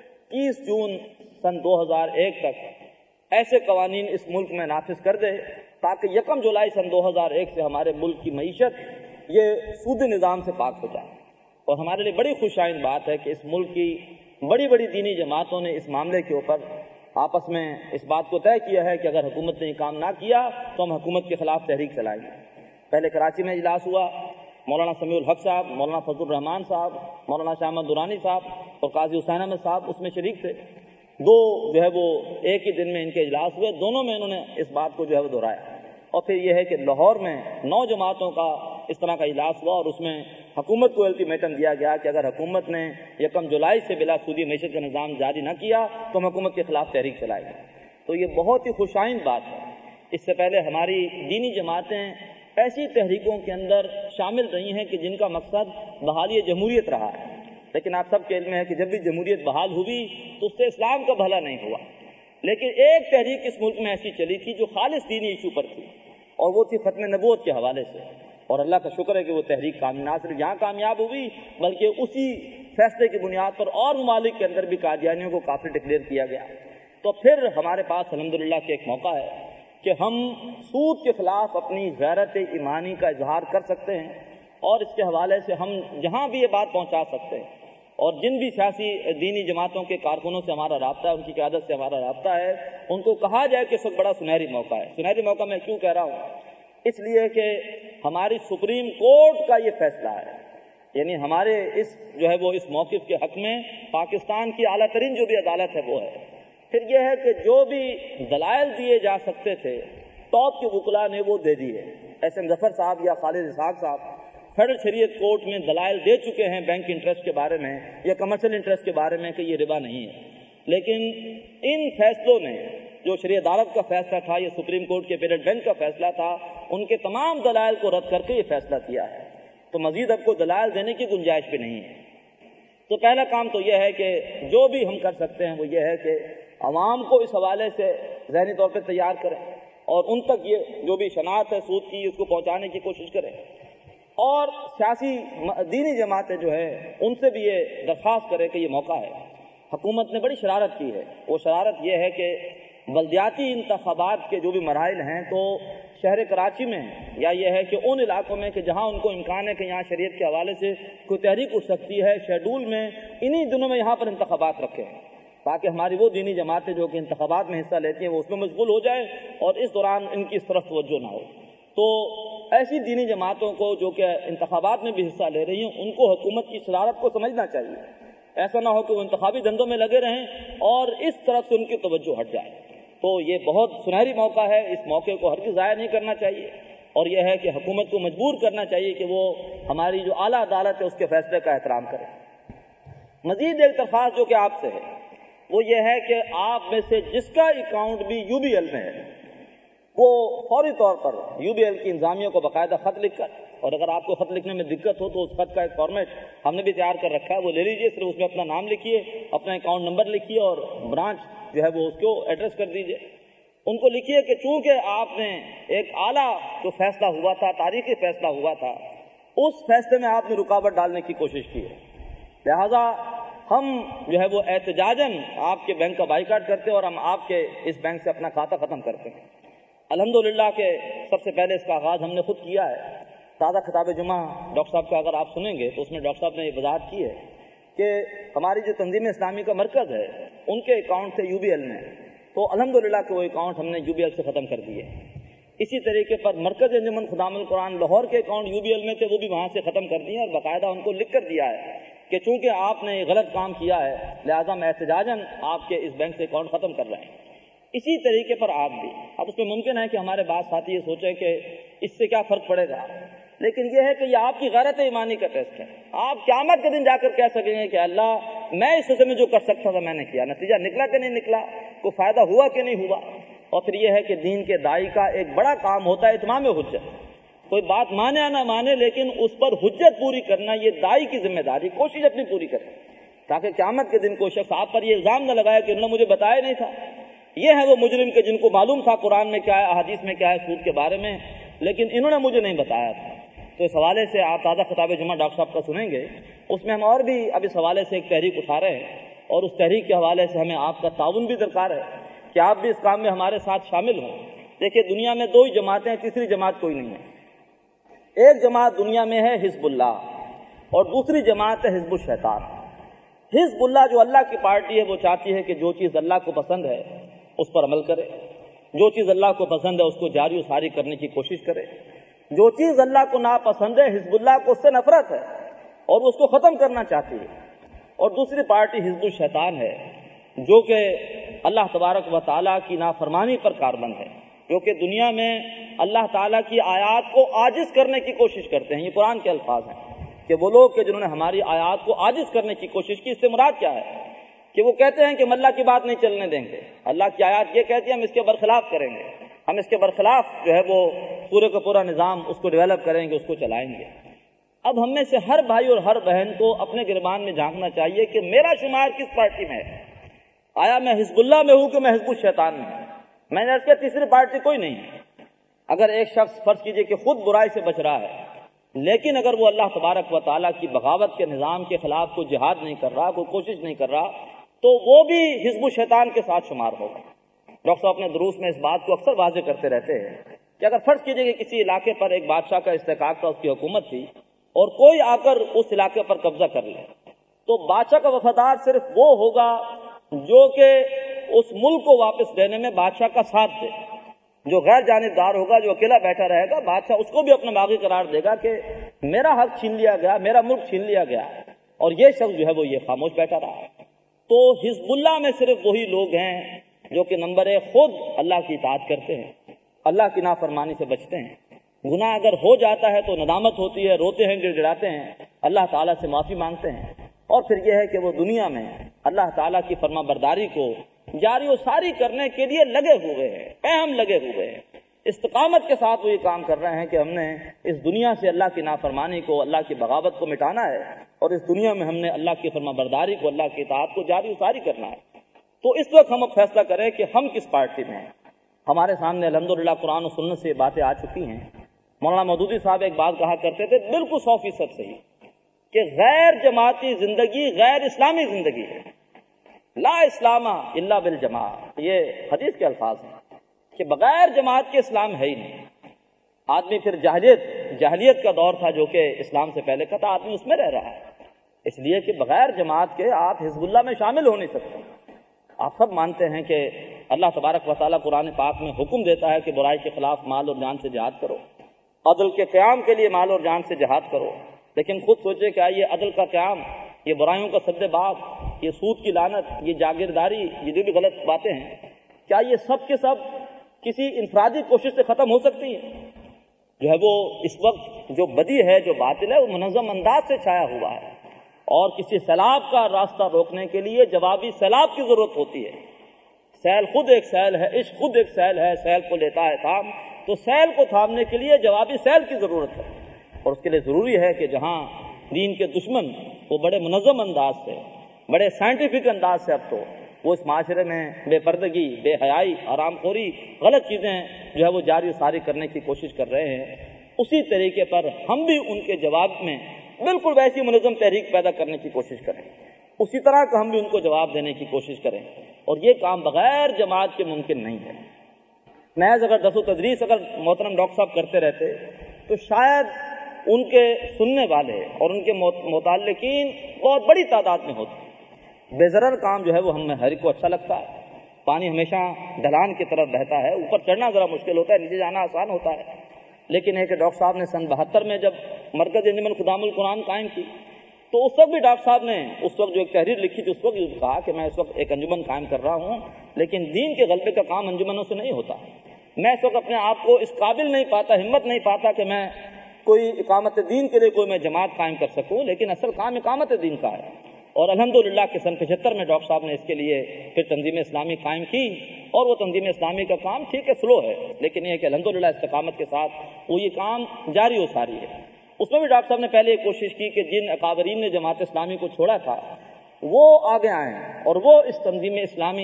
30 جون سن 2001 تک ایسے قوانین اس ملک میں نافذ کر دے تاکہ 1 جولائی سن 2001 سے ہمارے ملک کی معیشت یہ سودی نظام سے پاک ہو جائے۔ اور ہمارے لیے بڑی خوش آئند بات ہے کہ اس ملک کی بڑی بڑی دینی جماعتوں نے اس معاملے کے اوپر آپس میں اس بات کو طے کیا ہے کہ اگر حکومت نے یہ کام نہ کیا تو ہم حکومت کے خلاف تحریک چلائیں گے۔ پہلے کراچی میں اجلاس ہوا، مولانا سمیع الحق صاحب، مولانا فضل الرحمان صاحب، مولانا شاہ احمد درانی صاحب اور قاضی حسین احمد صاحب اس میں شریک تھے۔ 2 جو ہے وہ ایک ہی دن میں ان کے اجلاس ہوئے، دونوں میں انہوں نے اس بات کو جو ہے وہ دہرایا۔ اور پھر یہ ہے کہ لاہور میں 9 جماعتوں کا اس طرح کا اجلاس ہوا، اور اس میں حکومت کو الٹیمیٹم دیا گیا کہ اگر حکومت نے 1 جولائی سے بلا سودی معیشت کا نظام جاری نہ کیا تو ہم حکومت کے خلاف تحریک چلائیں گے۔ تو یہ بہت ہی خوش آئند بات ہے۔ اس سے پہلے ہماری دینی جماعتیں ایسی تحریکوں کے اندر شامل رہی ہیں کہ جن کا مقصد بحالی جمہوریت رہا ہے، لیکن آپ سب کے علم ہے کہ جب بھی جمہوریت بحال ہوئی تو اس سے اسلام کا بھلا نہیں ہوا۔ لیکن ایک تحریک اس ملک میں ایسی چلی تھی جو خالص دینی ایشو پر تھی، اور وہ تھی ختم نبوت کے حوالے سے، اور اللہ کا شکر ہے کہ وہ تحریک نہ صرف یہاں کامیاب ہوئی بلکہ اسی فیصلے کی بنیاد پر اور ممالک کے اندر بھی قادیانیوں کو کافر ڈکلیئر کیا گیا۔ تو پھر ہمارے پاس الحمدللہ کہ ایک موقع ہے کہ ہم سود کے خلاف اپنی غیرت ایمانی کا اظہار کر سکتے ہیں، اور اس کے حوالے سے ہم جہاں بھی یہ بات پہنچا سکتے ہیں، اور جن بھی سیاسی دینی جماعتوں کے کارکنوں سے ہمارا رابطہ ہے، ان کی قیادت سے ہمارا رابطہ ہے، ان کو کہا جائے کہ اس وقت بڑا سنہری موقع ہے۔ سنہری موقع میں کیوں کہہ رہا ہوں؟ اس لیے کہ ہماری سپریم کورٹ کا یہ فیصلہ ہے، یعنی ہمارے اس جو ہے وہ اس موقف کے حق میں پاکستان کی اعلیٰ ترین جو بھی عدالت ہے وہ ہے۔ پھر یہ ہے کہ جو بھی دلائل دیے جا سکتے تھے ٹاپ کے وکلاء نے وہ دے دیے۔ ایس ایم ظفر صاحب یا خالد اسحاق صاحب فیڈرل شریعت کورٹ میں دلائل دے چکے ہیں بینک انٹرسٹ کے بارے میں یا کمرشل انٹرسٹ کے بارے میں کہ یہ ربا نہیں ہے، لیکن ان فیصلوں نے جو شرعی عدالت کا فیصلہ تھا، یہ سپریم کورٹ کے اپیلیٹ بینچ کا فیصلہ تھا، ان کے تمام دلائل کو رد کر کے یہ فیصلہ کیا ہے۔ تو مزید اب کو دلائل دینے کی گنجائش بھی نہیں ہے۔ تو پہلا کام تو یہ ہے کہ جو بھی ہم کر سکتے ہیں وہ یہ ہے کہ عوام کو اس حوالے سے ذہنی طور پہ تیار کریں، اور ان تک یہ جو بھی شناخت ہے سود کی اس کو پہنچانے کی کوشش کریں، اور سیاسی دینی جماعتیں جو ہیں ان سے بھی یہ درخواست کریں کہ یہ موقع ہے۔ حکومت نے بڑی شرارت کی ہے، وہ شرارت یہ ہے کہ بلدیاتی انتخابات کے جو بھی مراحل ہیں تو شہر کراچی میں یا یہ ہے کہ ان علاقوں میں کہ جہاں ان کو امکان ہے کہ یہاں شریعت کے حوالے سے کوئی تحریک اٹھ سکتی ہے، شیڈول میں انہی دنوں میں یہاں پر انتخابات رکھے ہیں تاکہ ہماری وہ دینی جماعتیں جو کہ انتخابات میں حصہ لیتی ہیں وہ اس میں مشغول ہو جائیں اور اس دوران ان کی اس طرف توجہ نہ ہو۔ تو ایسی دینی جماعتوں کو جو کہ انتخابات میں بھی حصہ لے رہی ہیں ان کو حکومت کی شرارت کو سمجھنا چاہیے، ایسا نہ ہو کہ وہ انتخابی دھندوں میں لگے رہیں اور اس طرف سے ان کی توجہ ہٹ جائے۔ تو یہ بہت سنہری موقع ہے، اس موقع کو ہرگز ضائع نہیں کرنا چاہیے، اور یہ ہے کہ حکومت کو مجبور کرنا چاہیے کہ وہ ہماری جو اعلیٰ عدالت ہے اس کے فیصلے کا احترام کرے۔ مزید ایک درخواست جو کہ آپ سے ہے وہ یہ ہے کہ آپ میں سے جس کا اکاؤنٹ بھی UBL میں ہے وہ فوری طور پر UBL کی انتظامیہ کو باقاعدہ خط لکھ کر اور اگر آپ کو خط لکھنے میں دقت ہو تو اس خط کا ایک فارمیٹ ہم نے بھی تیار کر رکھا ہے، وہ لے لیجئے، صرف اس میں اپنا نام لکھیے، اپنا اکاؤنٹ نمبر لکھیے اور برانچ جو ہے وہ اس کو ایڈریس کر دیجئے۔ ان کو لکھیے کہ چونکہ آپ نے ایک اعلیٰ جو فیصلہ ہوا تھا، تاریخی فیصلہ ہوا تھا، اس فیصلے میں آپ نے رکاوٹ ڈالنے کی کوشش کی ہے، لہذا ہم جو ہے وہ احتجاجاً آپ کے بینک کا بائیکاٹ کرتے ہیں اور ہم آپ کے اس بینک سے اپنا کھاتہ ختم کرتے ہیں۔ الحمدللہ کہ سب سے پہلے اس کا آغاز ہم نے خود کیا ہے۔ تازہ خطاب جمعہ ڈاکٹر صاحب کا اگر آپ سنیں گے تو اس میں ڈاکٹر صاحب نے یہ وضاحت کی ہے کہ ہماری جو تنظیم اسلامی کا مرکز ہے ان کے اکاؤنٹ تھے UBL میں، تو الحمدللہ کہ وہ اکاؤنٹ ہم نے UBL سے ختم کر دیے۔ اسی طریقے پر مرکز انجمن خدام القرآن لاہور کے اکاؤنٹ UBL میں تھے، وہ بھی وہاں سے ختم کر دیے اور باقاعدہ ان کو لکھ کر دیا ہے کہ چونکہ آپ نے غلط کام کیا ہے لہذا میں احتجاجاً آپ کے اس بینک سے اکاؤنٹ ختم کر رہے ہیں۔ اسی طریقے پر آپ بھی، اب اس میں ممکن ہے کہ ہمارے بعض ساتھی یہ سوچیں کہ اس سے کیا فرق پڑے گا، لیکن یہ ہے کہ یہ آپ کی غیرت ایمانی کا ٹیسٹ ہے۔ آپ قیامت کے دن جا کر کہہ سکیں گے کہ اللہ میں اس حصے میں جو کر سکتا تھا میں نے کیا، نتیجہ نکلا کہ نہیں نکلا، کوئی فائدہ ہوا کہ نہیں ہوا۔ اور پھر یہ ہے کہ دین کے داعی کا ایک بڑا کام ہوتا ہے اتمام حجت، کوئی بات مانے یا نہ مانے لیکن اس پر حجت پوری کرنا یہ داعی کی ذمہ داری، کوشش اپنی پوری کرے تاکہ قیامت کے دن کوئی شخص آپ پر یہ الزام نہ لگائے کہ انہوں نے مجھے بتایا نہیں تھا۔ یہ ہے وہ مجرم کہ جن کو معلوم تھا قرآن میں کیا ہے، احادیث میں کیا ہے سود کے بارے میں، لیکن انہوں نے مجھے نہیں بتایا تھا۔ تو اس حوالے سے آپ تازہ خطاب جمعہ ڈاکٹر صاحب کا سنیں گے، اس میں ہم اور بھی اب اس حوالے سے ایک تحریک اٹھا رہے ہیں اور اس تحریک کے حوالے سے ہمیں آپ کا تعاون بھی درکار ہے کہ آپ بھی اس کام میں ہمارے ساتھ شامل ہوں۔ دیکھیے دنیا میں دو ہی جماعتیں ہیں، تیسری جماعت کوئی نہیں ہے۔ ایک جماعت دنیا میں ہے حزب اللہ اور دوسری جماعت ہے حزب الشیطان۔ حزب اللہ جو اللہ کی پارٹی ہے وہ چاہتی ہے کہ جو چیز اللہ کو پسند ہے اس پر عمل کرے، جو چیز اللہ کو پسند ہے اس کو جاری و ساری کرنے کی کوشش کرے، جو چیز اللہ کو ناپسند ہے حزب اللہ کو اس سے نفرت ہے اور اس کو ختم کرنا چاہتی ہے۔ اور دوسری پارٹی حزب الشیطان ہے جو کہ اللہ تبارک و تعالیٰ کی نافرمانی پر کاربند ہے، جو کہ دنیا میں اللہ تعالیٰ کی آیات کو عاجز کرنے کی کوشش کرتے ہیں۔ یہ قرآن کے الفاظ ہیں کہ وہ لوگ کہ جنہوں نے ہماری آیات کو عاجز کرنے کی کوشش کی، اس سے مراد کیا ہے کہ وہ کہتے ہیں کہ ہم اللہ کی بات نہیں چلنے دیں گے، اللہ کی آیات یہ کہتی ہے ہم اس کے برخلاف کریں گے، ہم اس کے برخلاف جو ہے وہ پورے کا پورا نظام اس کو ڈیولپ کریں گے، اس کو چلائیں گے۔ اب ہم میں سے ہر بھائی اور ہر بہن کو اپنے گربان میں جھانکنا چاہیے کہ میرا شمار کس پارٹی میں ہے، آیا میں حزب اللہ میں ہوں کہ میں حزب الشیطان میں ہوں؟ میں نے اس کے تیسری پارٹی کوئی نہیں ہے۔ اگر ایک شخص فرض کیجئے کہ خود برائی سے بچ رہا ہے لیکن اگر وہ اللہ تبارک و تعالیٰ کی بغاوت کے نظام کے خلاف کوئی جہاد نہیں کر رہا، کوئی کوشش نہیں کر رہا، تو وہ بھی حزب الشیطان کے ساتھ شمار ہوگا۔ ڈاکٹر صاحب اپنے دروس میں اس بات کو اکثر واضح کرتے رہتے ہیں کہ اگر فرض کیجئے کہ کسی علاقے پر ایک بادشاہ کا استحقاق تھا، اس کی حکومت تھی، اور کوئی آ کر اس علاقے پر قبضہ کر لے، تو بادشاہ کا وفادار صرف وہ ہوگا جو کہ اس ملک کو واپس لینے میں بادشاہ کا ساتھ دے۔ جو غیر جانبدار ہوگا، جو اکیلا بیٹھا رہے گا، بادشاہ اس کو بھی اپنا باغی قرار دے گا کہ میرا حق چھین لیا گیا، میرا ملک چھین لیا گیا، اور یہ شخص جو ہے وہ یہ خاموش بیٹھا رہا۔ تو حزب اللہ میں صرف وہی لوگ ہیں جو کہ نمبر ایک خود اللہ کی اطاعت کرتے ہیں، اللہ کی نافرمانی سے بچتے ہیں، گناہ اگر ہو جاتا ہے تو ندامت ہوتی ہے، روتے ہیں، گڑ گڑاتے ہیں، اللہ تعالیٰ سے معافی مانگتے ہیں، اور پھر یہ ہے کہ وہ دنیا میں اللہ تعالیٰ کی فرما برداری کو جاری و ساری کرنے کے لیے لگے ہوئے ہیں، اہم لگے ہوئے ہیں، استقامت کے ساتھ وہ یہ کام کر رہے ہیں کہ ہم نے اس دنیا سے اللہ کی نافرمانی کو، اللہ کی بغاوت کو مٹانا ہے، اور اس دنیا میں ہم نے اللہ کی فرما برداری کو، اللہ کی اطاعت کو جاری و ساری کرنا ہے۔ تو اس وقت ہم اب فیصلہ کریں کہ ہم کس پارٹی میں ہیں۔ ہمارے سامنے الحمدللہ قرآن و سنت سے باتیں آ چکی ہیں۔ مولانا مودودی صاحب ایک بات کہا کرتے تھے، بالکل 100% صحیح، کہ غیر جماعتی زندگی غیر اسلامی زندگی ہے، لا اسلام الا بالجماع، یہ حدیث کے الفاظ ہیں کہ بغیر جماعت کے اسلام ہے ہی نہیں۔ آدمی پھر جاہلیت کا دور تھا جو کہ اسلام سے پہلے کا تھا، آدمی اس میں رہ رہا ہے، اس لیے کہ بغیر جماعت کے آپ حزب اللہ میں شامل ہو نہیں سکتے۔ آپ سب مانتے ہیں کہ اللہ تبارک و تعالیٰ قرآن پاک میں حکم دیتا ہے کہ برائی کے خلاف مال اور جان سے جہاد کرو، عدل کے قیام کے لیے مال اور جان سے جہاد کرو، لیکن خود سوچے کہ یہ عدل کا قیام، یہ برائیوں کا سد باب، یہ سود کی لعنت، یہ جاگیرداری، یہ جو بھی غلط باتیں ہیں، کیا یہ سب کے سب کسی انفرادی کوشش سے ختم ہو سکتی ہیں؟ جو ہے وہ اس وقت جو بدی ہے، جو باطل ہے، وہ منظم انداز سے چھایا ہوا ہے، اور کسی سیلاب کا راستہ روکنے کے لیے جوابی سیلاب کی ضرورت ہوتی ہے۔ سیل خود ایک سیل ہے، عشق خود ایک سیل ہے، سیل کو لیتا ہے تھام، تو سیل کو تھامنے کے لیے جوابی سیل کی ضرورت ہے۔ اور اس کے لیے ضروری ہے کہ جہاں دین کے دشمن وہ بڑے منظم انداز سے، بڑے سائنٹیفک انداز سے اب تو وہ اس معاشرے میں بے پردگی، بے حیائی، آرام خوری، غلط چیزیں جو ہے وہ جاری و ساری کرنے کی کوشش کر رہے ہیں، اسی طریقے پر ہم بھی ان کے جواب میں بالکل ویسی منظم تحریک پیدا کرنے کی کوشش کریں، اسی طرح کا ہم بھی ان کو جواب دینے کی کوشش کریں، اور یہ کام بغیر جماعت کے ممکن نہیں ہے۔ محض اگر درس و تدریس اگر محترم ڈاکٹر صاحب کرتے رہتے تو شاید ان کے سننے والے اور ان کے متعلقین بہت بڑی تعداد میں ہوتے۔ بے ضرر کام جو ہے وہ ہمیں ہر ایک کو اچھا لگتا ہے، پانی ہمیشہ ڈھلان کی طرف بہتا ہے، اوپر چڑھنا ذرا مشکل ہوتا ہے، نیچے جانا آسان ہوتا ہے، لیکن ایک ڈاکٹر صاحب نے سن 72 میں جب مرکز انجمن خدام القرآن قائم کی تو اس وقت بھی ڈاکٹر صاحب نے اس وقت جو ایک تحریر لکھی تھی اس وقت یہ کہا کہ میں اس وقت ایک انجمن قائم کر رہا ہوں، لیکن دین کے غلبے کا کام انجمنوں سے نہیں ہوتا۔ میں اس وقت اپنے آپ کو اس قابل نہیں پاتا، ہمت نہیں پاتا کہ میں کوئی اقامت دین کے لیے کوئی میں جماعت قائم کر سکوں، لیکن اصل کام اقامت دین کا ہے، اور الحمدللہ کہ سن 75 میں ڈاکٹر صاحب نے اس کے لیے پھر تنظیم اسلامی قائم کی، اور وہ تنظیم اسلامی کا کام ٹھیک ہے سلو ہے، لیکن یہ کہ الحمدللہ استقامت کے ساتھ وہ یہ کام جاری و ساری ہے۔ اس میں بھی ڈاکٹر صاحب نے پہلے یہ کوشش کی کہ جن اکابرین نے جماعت اسلامی کو چھوڑا تھا وہ آگے آئیں اور وہ اس تنظیم اسلامی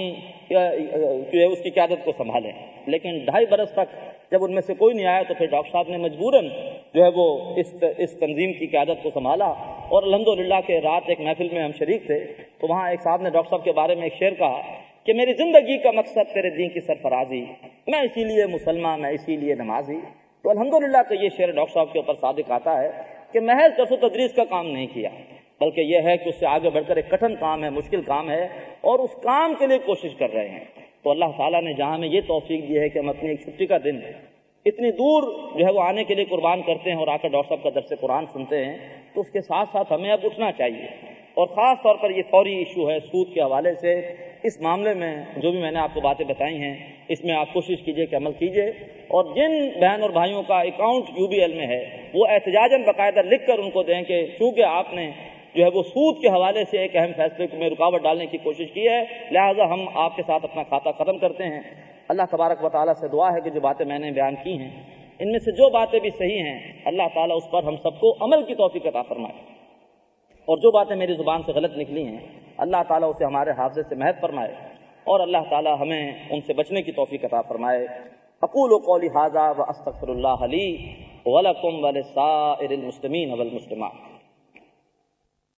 اس کی قیادت کو سنبھالیں، لیکن 2.5 برس تک جب ان میں سے کوئی نہیں آیا تو پھر ڈاکٹر صاحب نے مجبوراً جو ہے وہ اس تنظیم کی قیادت کو سنبھالا، اور الحمدللہ کہ رات ایک محفل میں ہم شریک تھے تو وہاں ایک صاحب نے ڈاکٹر صاحب کے بارے میں ایک شعر کہا کہ میری زندگی کا مقصد تیرے دین کی سرفرازی، میں اسی لیے مسلمان، میں اسی لیے نمازی۔ تو الحمدللہ کہ یہ شعر ڈاکٹر صاحب کے اوپر صادق آتا ہے کہ محض درس و تدریس کا کام نہیں کیا، بلکہ یہ ہے کہ اس سے آگے بڑھ کر ایک کٹھن کام ہے، مشکل کام ہے، اور اس کام کے لیے کوشش کر رہے ہیں۔ تو اللہ تعالیٰ نے جہاں ہمیں یہ توفیق دی ہے کہ ہم اپنی ایک چھٹی کا دن اتنی دور جو ہے وہ آنے کے لیے قربان کرتے ہیں اور آ کر ڈاکٹر صاحب کا درس قرآن سنتے ہیں، تو اس کے ساتھ ساتھ ہمیں اب اٹھنا چاہیے، اور خاص طور پر یہ فوری ایشو ہے سود کے حوالے سے، اس معاملے میں جو بھی میں نے آپ کو باتیں بتائی ہیں اس میں آپ کوشش کیجئے کہ عمل کیجئے، اور جن بہن اور بھائیوں کا اکاؤنٹ UBL میں ہے وہ احتجاجاً باقاعدہ لکھ کر ان کو دیں کہ چونکہ آپ نے جو ہے وہ سود کے حوالے سے ایک اہم فیصلے میں رکاوٹ ڈالنے کی کوشش کی ہے، لہٰذا ہم آپ کے ساتھ اپنا کھاتہ ختم کرتے ہیں۔ اللہ تبارک و تعالیٰ سے دعا ہے کہ جو باتیں میں نے بیان کی ہیں ان میں سے جو باتیں بھی صحیح ہیں اللہ تعالیٰ اس پر ہم سب کو عمل کی توفیق عطا فرمائے، اور جو باتیں میری زبان سے غلط نکلی ہیں اللہ تعالیٰ اسے ہمارے حافظے سے محفوظ فرمائے، اور اللہ تعالیٰ ہمیں ان سے بچنے کی توفیق عطا فرمائے۔ اقول قولی ھذا واستغفر اللہ لی ولکم ولسائر المسلمین والمسلمات۔